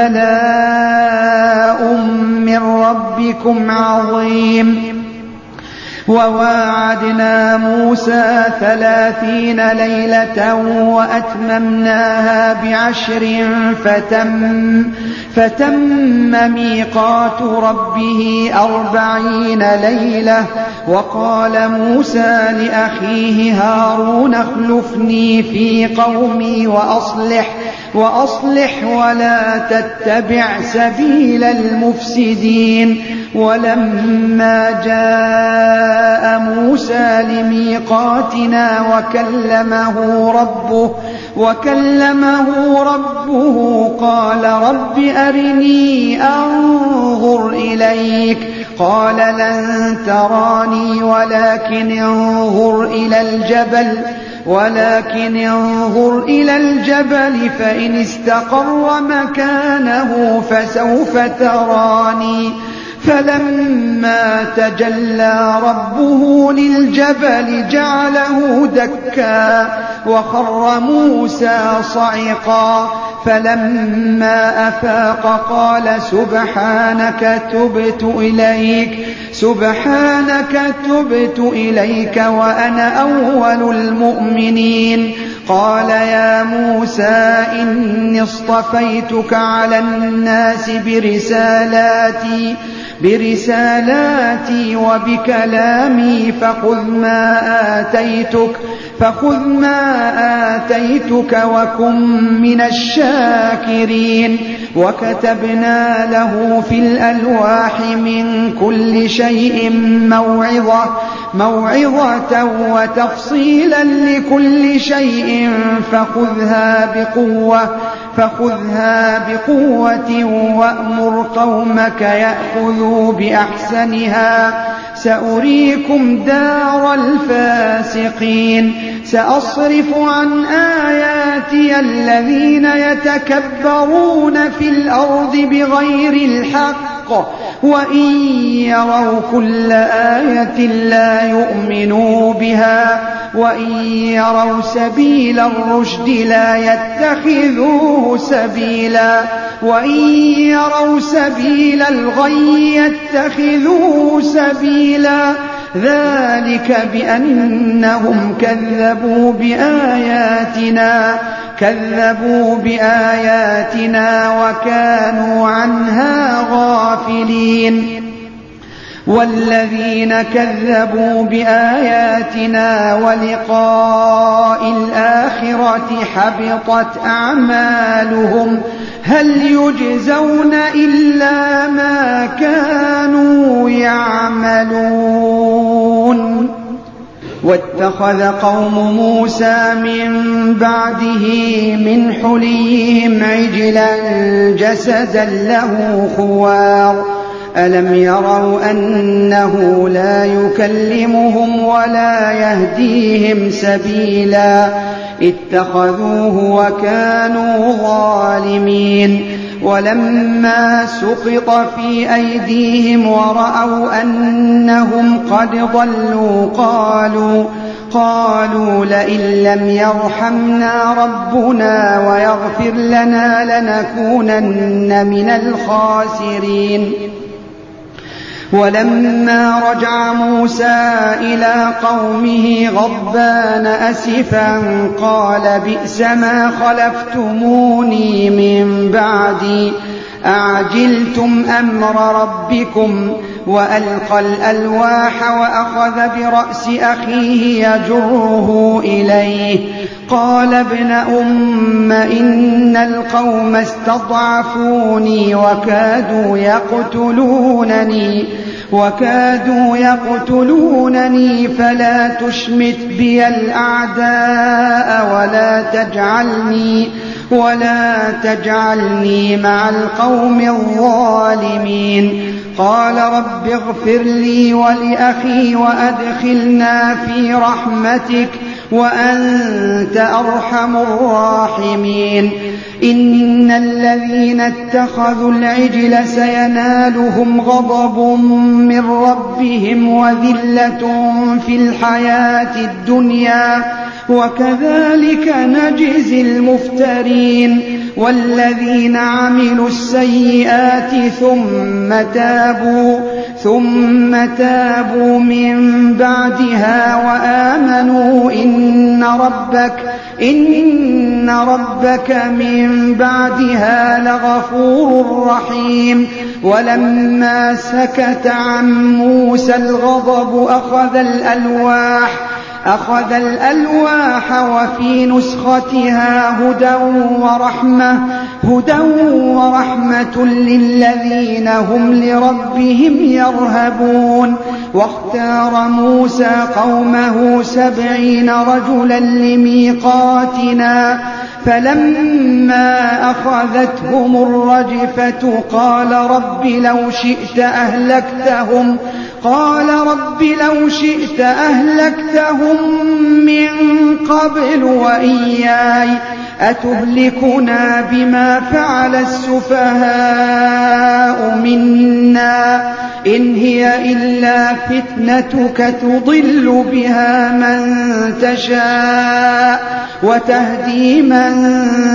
بلاء من ربكم عظيم وواعدنا موسى ثلاثين ليلة وأتممناها بعشر فتم, فتم ميقات ربه أربعين ليلة وقال موسى لأخيه هارون اخلفني في قومي وأصلح وأصلح ولا تتبع سبيل المفسدين ولما جاء موسى لميقاتنا وكلمه ربه وكلمه ربه قال رب أرني أنظر إليك قال لن تراني ولكن انظر إلى الجبل ولكن انظر إلى الجبل فإن استقر مكانه فسوف تراني فلما تجلى ربه للجبل جعله دكا وخر موسى صعقا فلما أفاق قال سبحانك تبت إليك سبحانك تبت إليك وأنا أول المؤمنين قال يا موسى إني اصطفيتك على الناس برسالاتي برسالاتي وبكلامي فخذ ما آتيتك فخذ ما آتيتك وكن من الشاكرين وكتبنا له في الألواح من كل شيء موعظة موعظة وتفصيلا لكل شيء فخذها بقوة فخذها بقوة وأمر قومك يأخذوا بأحسنها سأريكم دار الفاسقين سأصرف عن آياتي الذين يتكبرون في الأرض بغير الحق وإن يروا كل آية لا يؤمنوا بها وإن يروا سبيل الرشد لا يتخذوه سبيلا وإن يروا سبيل الغي يتخذوه سبيلا ذلك بأنهم كذبوا بآياتنا كذبوا بآياتنا وكانوا عنها غافلين والذين كذبوا بآياتنا ولقاء الآخرة حبطت أعمالهم هل يجزون إلا ما كانوا يعملون واتخذ قوم موسى من بعده من حليهم عجلا جسدا له خوار ألم يروا أنه لا يكلمهم ولا يهديهم سبيلا اتخذوه وكانوا ظالمين ولما سقط في أيديهم ورأوا أنهم قد ضلوا قالوا قالوا لئن لم يرحمنا ربنا ويغفر لنا لنكونن من الخاسرين ولما رجع موسى إلى قومه غضبان أسفا قال بئس ما خلفتموني من بعدي أعجلتم أمر ربكم وألقى الألواح وأخذ برأس أخيه يجره إليه قال ابن أم إن القوم استضعفوني وكادوا يقتلونني وكادوا يقتلونني فلا تشمت بي الأعداء ولا تجعلني ولا تجعلني مع القوم الظالمين قال رب اغفر لي ولأخي وأدخلنا في رحمتك وأنت أرحم الراحمين إن الذين اتخذوا العجل سينالهم غضب من ربهم وذلة في الحياة الدنيا وكذلك نجزي المفترين والذين عملوا السيئات ثم تابوا ثم تابوا من بعدها وآمنوا إن ربك إن ربك من بعدها لغفور رحيم ولما سكت عن موسى الغضب أخذ الألواح أخذ الألواح وفي نسختها هدى ورحمة هدى ورحمة للذين هم لربهم يرهبون واختار موسى قومه سبعين رجلا لميقاتنا فلما أخذتهم الرجفة قال رب لو شئت أهلكتهم قال رب لو شئت أهلكتهم من قبل وإياي أتهلكنا بما فعل السفهاء منا إن هي إلا فتنتك تضل بها من تشاء وتهدي من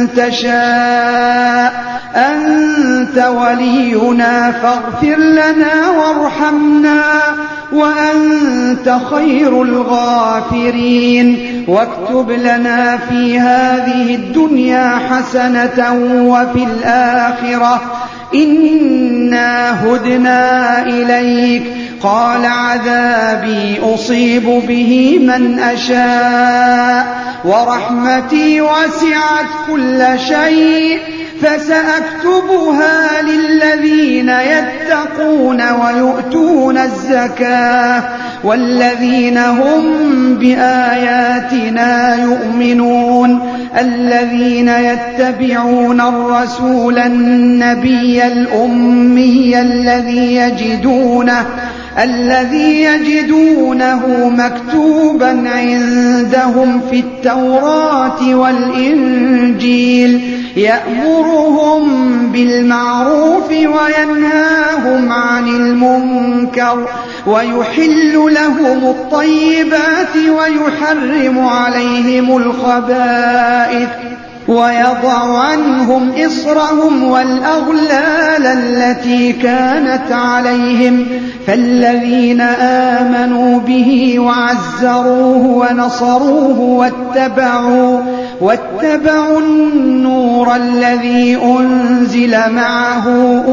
تشاء أنت ولينا فاغفر لنا وارحمنا وأنت خير الغافرين واكتب لنا في هذه الدنيا حسنة وفي الآخرة إنا هدنا إليك قال عذابي أصيب به من أشاء ورحمتي وسعت كل شيء فسأكتبها للذين يتقون ويؤتون الزكاة والذين هم بآياتنا يؤمنون الذين يتبعون الرسول النبي الأمي الذي يجدونه الذي يجدونه مكتوبا عندهم في التوراة والإنجيل يأمرهم بالمعروف وينهاهم عن المنكر ويحل لهم الطيبات ويحرم عليهم الخبائث ويضع عنهم إصرهم والأغلال التي كانت عليهم فالذين آمنوا به وعزروه ونصروه واتبعوا واتبعوا النور الذي أنزل معه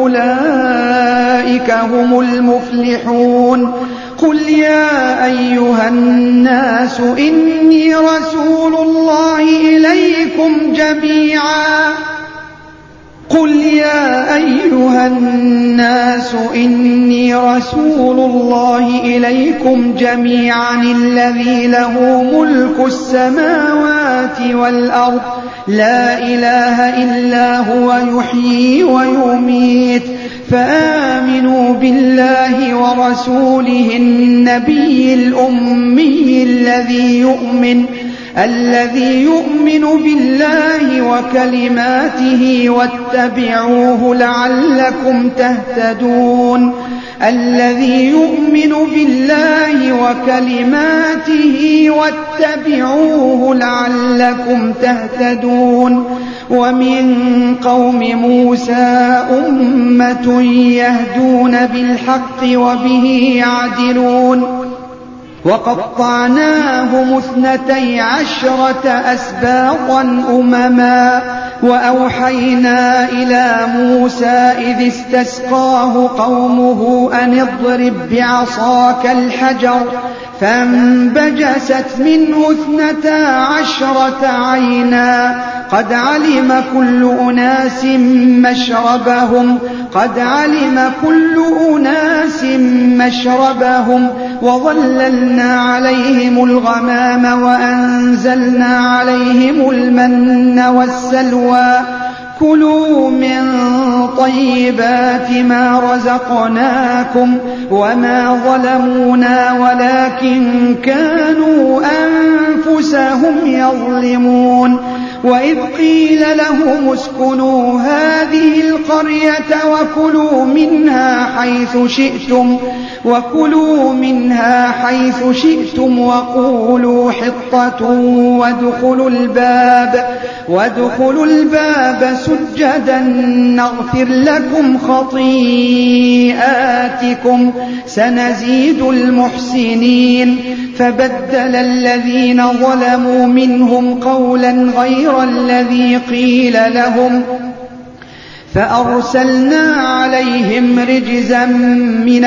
أولئك هم المفلحون قل يا أيها الناس إني رسول الله إليكم جميعا قل يا أيها الناس إني رسول الله إليكم جميعا الذي له ملك السماوات والأرض لا إله إلا هو يحيي ويميت فآمنوا بالله ورسوله النبي الأمي الذي يؤمن الذي يؤمن بالله وكلماته واتبعوه لعلكم تهتدون الذي يؤمن بالله وكلماته واتبعوه لعلكم تهتدون ومن قوم موسى أمة يهدون بالحق وبه يعدلون وقطعناهم اثنتي عشرة أسباطا أمما وأوحينا إلى موسى إذ استسقاه قومه أن اضرب بعصاك الحجر فانبجست منه اثنتا عشرة عينا قد علم كل أناس مشربهم قد علم كل أناس مشربهم وظللنا عليهم الغمام وأنزلنا عليهم المن والسلوى كلوا من طيبات ما رزقناكم وما ظلمونا ولكن كانوا أنفسهم يظلمون وإذ قيل لهم اسكنوا هذه القرية وكلوا منها حيث شئتم وكلوا منها حيث شئتم وقولوا حطة وادخلوا الباب وادخلوا الباب سجدا نغفر لكم خطيئاتكم سنزيد المحسنين فبدل الذين ظلموا منهم قولا غير الذي قيل لهم فأرسلنا عليهم رجزا من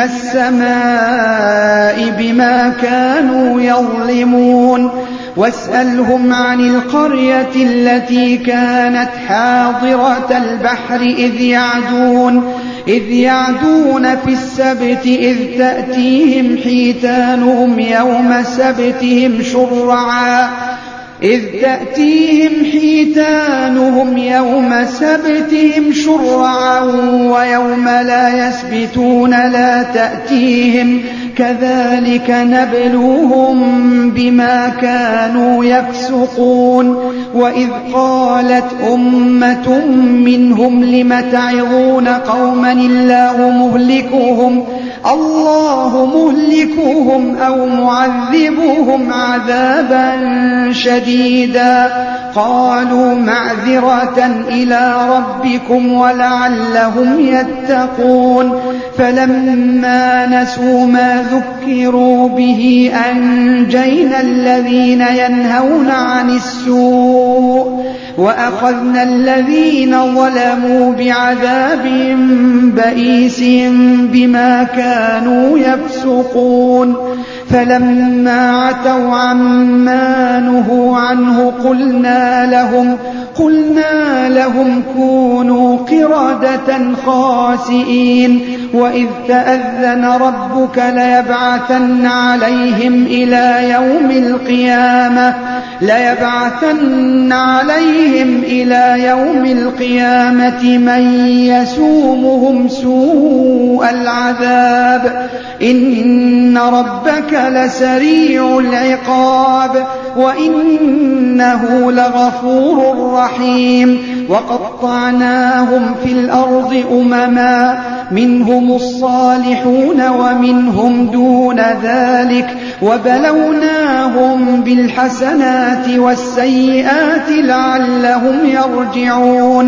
السماء بما كانوا يظلمون واسألهم عن القرية التي كانت حاضرة البحر إذ يعدون إذ يعدون في السبت إذ تأتيهم حيتانهم يوم سبتهم شرعا إذ تأتيهم حيتانهم يوم سبتهم شرعا ويوم لا يسبتون لا تأتيهم كذلك نبلوهم بما كانوا يفسقون وإذ قالت أمة منهم لم تعظون قوما الله مهلكوهم الله مهلكوهم أو معذبوهم عذابا شديدا قالوا معذرة إلى ربكم ولعلهم يتقون فلما نسوا ما ذكروا به أنجينا الذين ينهون عن السوء وأخذنا الذين ظلموا بعذاب بئيس بما كانوا يفسقون فلما عتوا عما نهوا عنه قلنا لهم قلنا لهم كونوا قردة خاسئين وإذ تأذن ربك ليبعثن عليهم إلى يوم القيامة ليبعثن عليهم إلى يوم القيامة من يسومهم سوء العذاب إن ربك لسريع العقاب وإنه لغفور رحيم وقطعناهم في الأرض أمما منهم الصالحون ومنهم دون ذلك وبلوناهم بالحسنات والسيئات لعلهم يرجعون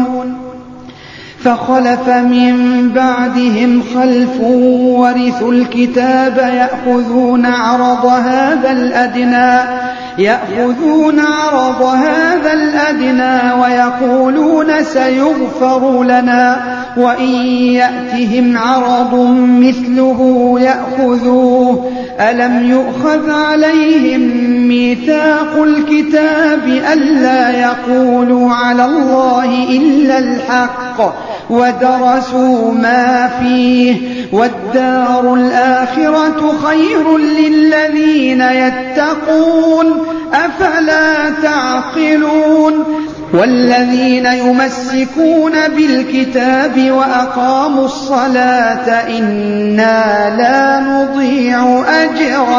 فخلف من بعدهم خلف ورثوا الكتاب يأخذون عرض هذا الأدنى يأخذون عرض هذا الأدنى ويقولون سيغفر لنا وإن يأتهم عرض مثله يأخذوه ألم يؤخذ عليهم ميثاق الكتاب ألا يقولوا على الله إلا الحق ودرسوا ما فيه والدار الآخرة خير للذين يتقون أفلا تعقلون والذين يمسكون بالكتاب وأقاموا الصلاة إنا لا نضيع أجر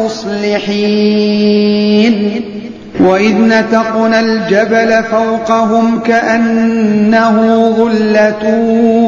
المصلحين وإذ نتقنا الجبل فوقهم كأنه ظلة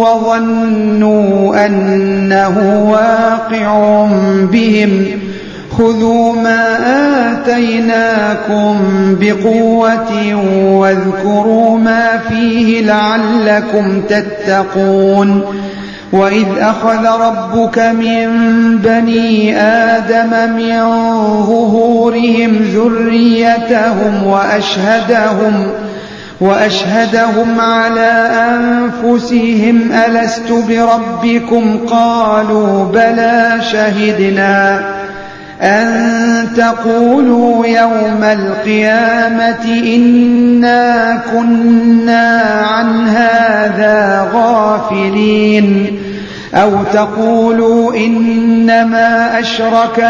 وظنوا أنه واقع بهم خذوا ما آتيناكم بقوة واذكروا ما فيه لعلكم تتقون وإذ أخذ ربك من بني آدم من ظهورهم ذريتهم وأشهدهم وأشهدهم على أنفسهم ألست بربكم قالوا بلى شهدنا أن تقولوا يوم القيامة إنا كنا عن هذا غافلين أو تقولوا إنما أشرك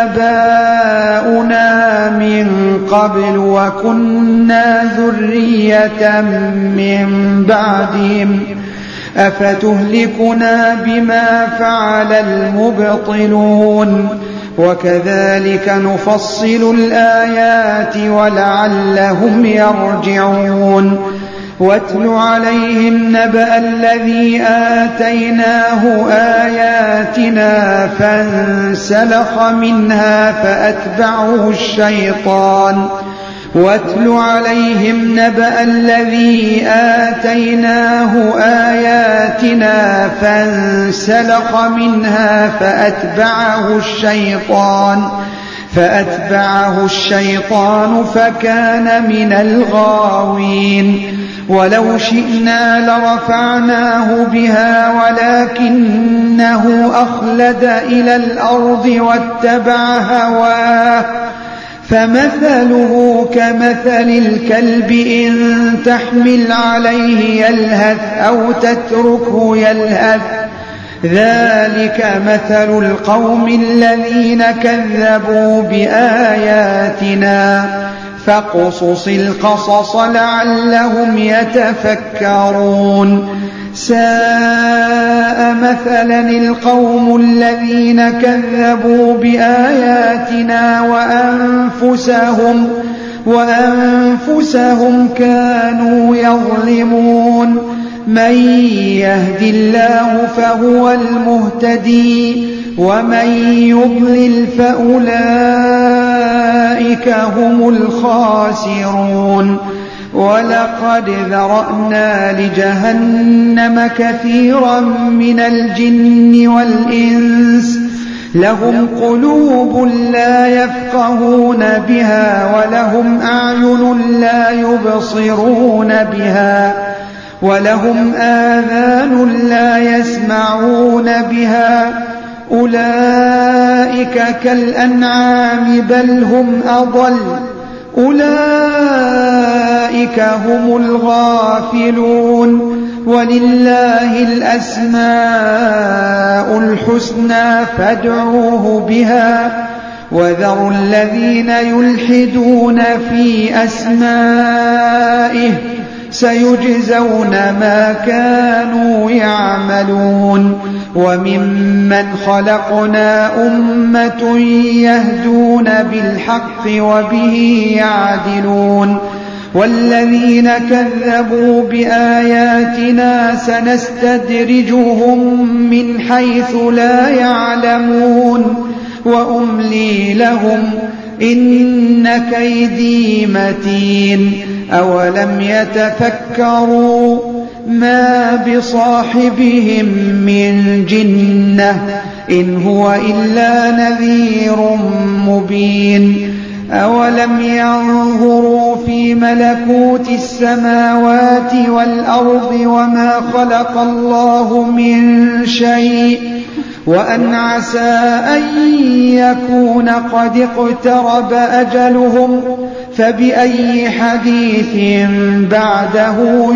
آباؤنا من قبل وكنا ذرية من بعدهم أفتهلكنا بما فعل المبطلون وكذلك نفصل الآيات ولعلهم يرجعون واتل عليهم نبأ الذي آتيناه آياتنا فانسلخ منها فأتبعه الشيطان واتل عليهم نبأ الذي آتيناه آياتنا فانسلخ منها فأتبعه الشيطان فأتبعه الشيطان فكان من الغاوين ولو شئنا لرفعناه بها ولكنه أخلد إلى الأرض واتبع هواه فمثله كمثل الكلب إن تحمل عليه يلهث أو تتركه يلهث ذلك مثل القوم الذين كذبوا بآياتنا فاقصص القصص لعلهم يتفكرون ساء مثلا القوم الذين كذبوا بآياتنا وأنفسهم وأنفسهم كانوا يظلمون من يهد الله فهو المهتدي ومن يضلل فأولئك هم الخاسرون ولقد ذرأنا لجهنم كثيرا من الجن والإنس لهم قلوب لا يفقهون بها ولهم أعين لا يبصرون بها ولهم آذان لا يسمعون بها أولئك كالأنعام بل هم أضل أولئك هم الغافلون ولله الأسماء الحسنى فادعوه بها وذروا الذين يلحدون في أسمائه سيجزون ما كانوا يعملون وممن خلقنا أمة يهدون بالحق وبه يعدلون والذين كذبوا بآياتنا سنستدرجهم من حيث لا يعلمون وأملي لهم إن كيدي متين أولم يتفكروا ما بصاحبهم من جنة إن هو إلا نذير مبين أولم ينظروا في ملكوت السماوات والأرض وما خلق الله من شيء وأن عسى أن يكون قد اقترب أجلهم فبأي حديث بعده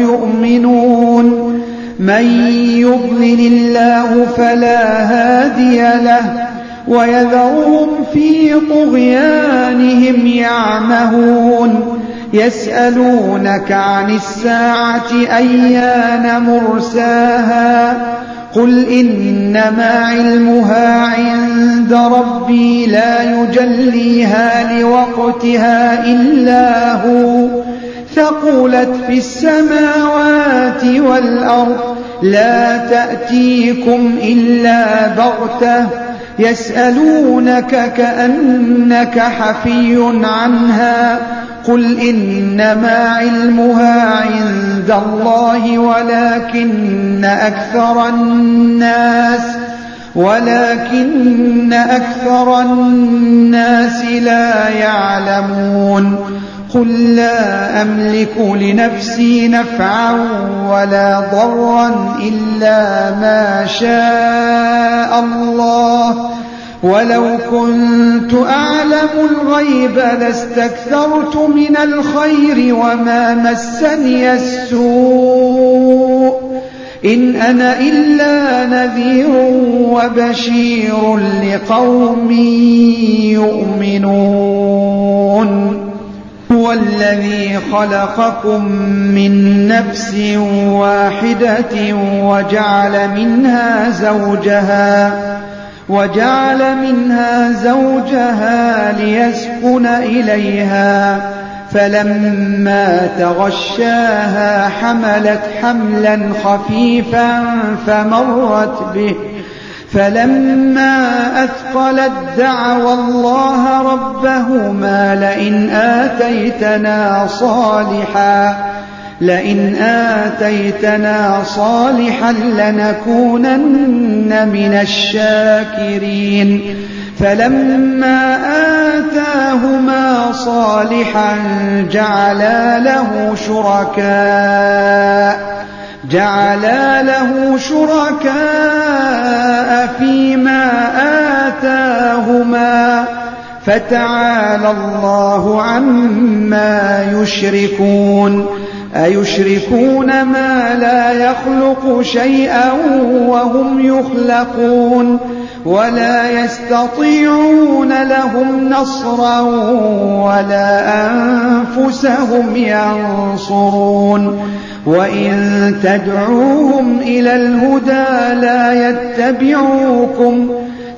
يؤمنون من يضلل الله فلا هادي له ويذرهم في طغيانهم يعمهون يسألونك عن الساعة أيان مرساها قل إنما علمها عند ربي لا يجليها لوقتها إلا هو ثقلت في السماوات والأرض لا تأتيكم إلا بغتة يسألونك كأنك حفي عنها قل إنما علمها عند الله ولكن أكثر الناس ولكن أكثر الناس لا يعلمون قل لا أملك لنفسي نفعا ولا ضرا إلا ما شاء الله ولو كنت أعلم الغيب لاستكثرت من الخير وما مسني السوء إن أنا إلا نذير وبشير لقوم يؤمنون هو الذي خلقكم من نفس واحدة وجعل منها زوجها وجعل منها زوجها ليسكن إليها فلما تغشاها حملت حملا خفيفا فمرت به فلما أثقلت دعوا الله ربهما لئن آتيتنا صالحا لئن آتيتنا صالحا لنكونن من الشاكرين فلما آتاهما صالحا جعلا له شركاء جعلا له شركاء فيما آتاهما فتعالى الله عما يشركون أيشركون ما لا يخلق شيئا وهم يخلقون ولا يستطيعون لهم نصرا ولا أنفسهم ينصرون وإن تدعوهم إلى الهدى لا يتبعوكم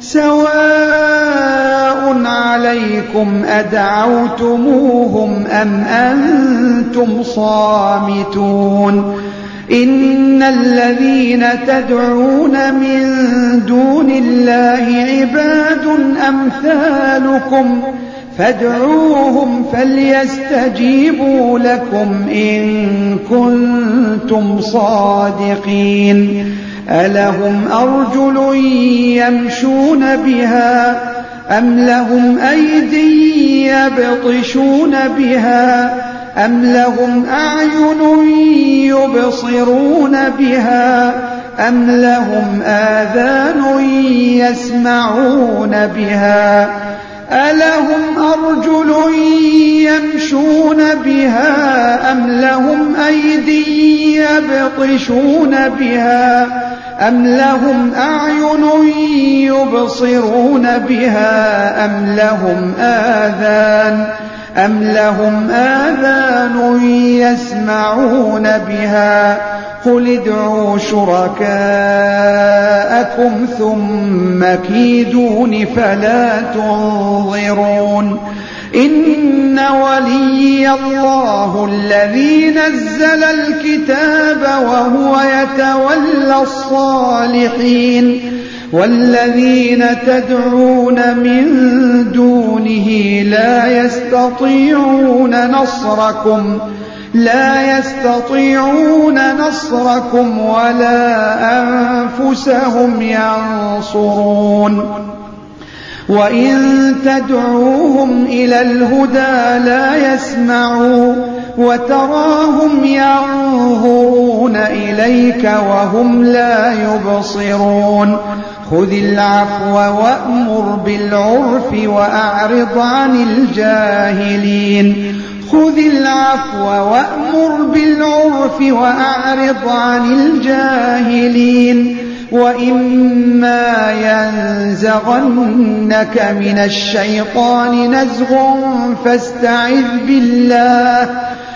سواء عليكم أدعوتموهم أم أنتم صامتون إن الذين تدعون من دون الله عباد أمثالكم فادعوهم فليستجيبوا لكم إن كنتم صادقين ألهم أرجل يمشون بها أم لهم أيدي يبطشون بها أم لهم أعين يبصرون بها أم لهم آذان يسمعون بها ألهم أرجل يمشون بها أم لهم أيدي يبطشون بها أم لهم أعين يبصرون بها أم لهم آذان أم لهم آذان يسمعون بها قل ادعوا شركاءكم ثم كيدون فلا تنظرون إن وليي الله الذي نزل الكتاب وهو يتولى الصالحين والذين تدعون من دونه لا يستطيعون نصركم لا يستطيعون نصركم ولا أنفسهم ينصرون وإن تدعوهم إلى الهدى لا يسمعوا وتراهم ينظرون إليك وهم لا يبصرون خذ العفو وأمر بالعرف وأعرض عن الجاهلين خذ العفو وأمر بالعرف وأعرض عن الجاهلين وإما ينزغنك من الشيطان نزغ فاستعذ بالله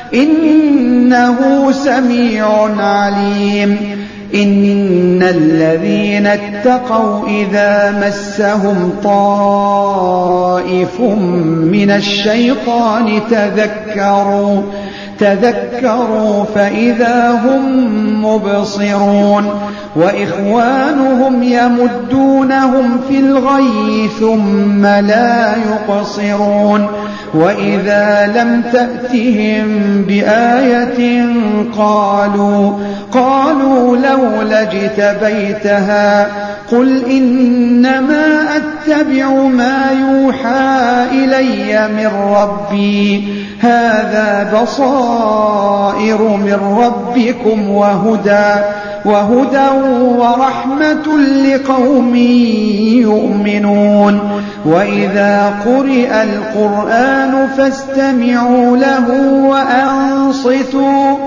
إنه سميع عليم إن الذين اتقوا إذا مسهم طائف من الشيطان تذكروا تذكروا فإذا هم مبصرون وإخوانهم يمدونهم في الغي ثم لا يقصرون وإذا لم تأتهم بآية قالوا قالوا لولا اجتبيتها قل إنما أتبع ما يوحى إلي من ربي هذا بصائر من ربكم وهدى وهدى ورحمة لقوم يؤمنون وإذا قرئ القرآن فاستمعوا له وأنصتوا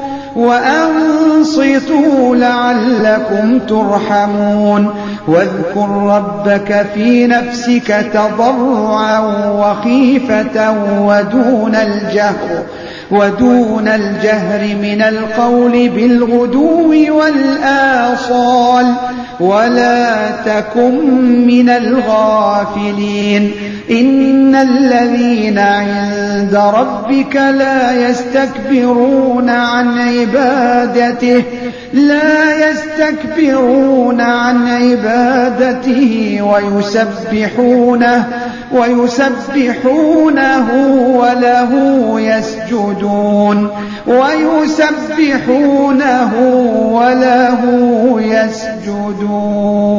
وأنصتوا لعلكم ترحمون واذكر ربك في نفسك تضرعا وخيفة ودون الجهر ودون الجهر من القول بالغدو والآصال ولا تكن من الغافلين إن الذين عند ربك لا يستكبرون عن عبادته لا يستكبرون عن عبادته ويسبحونه ويسبحونه وله يسجدون ويسبحونه وله يسجدون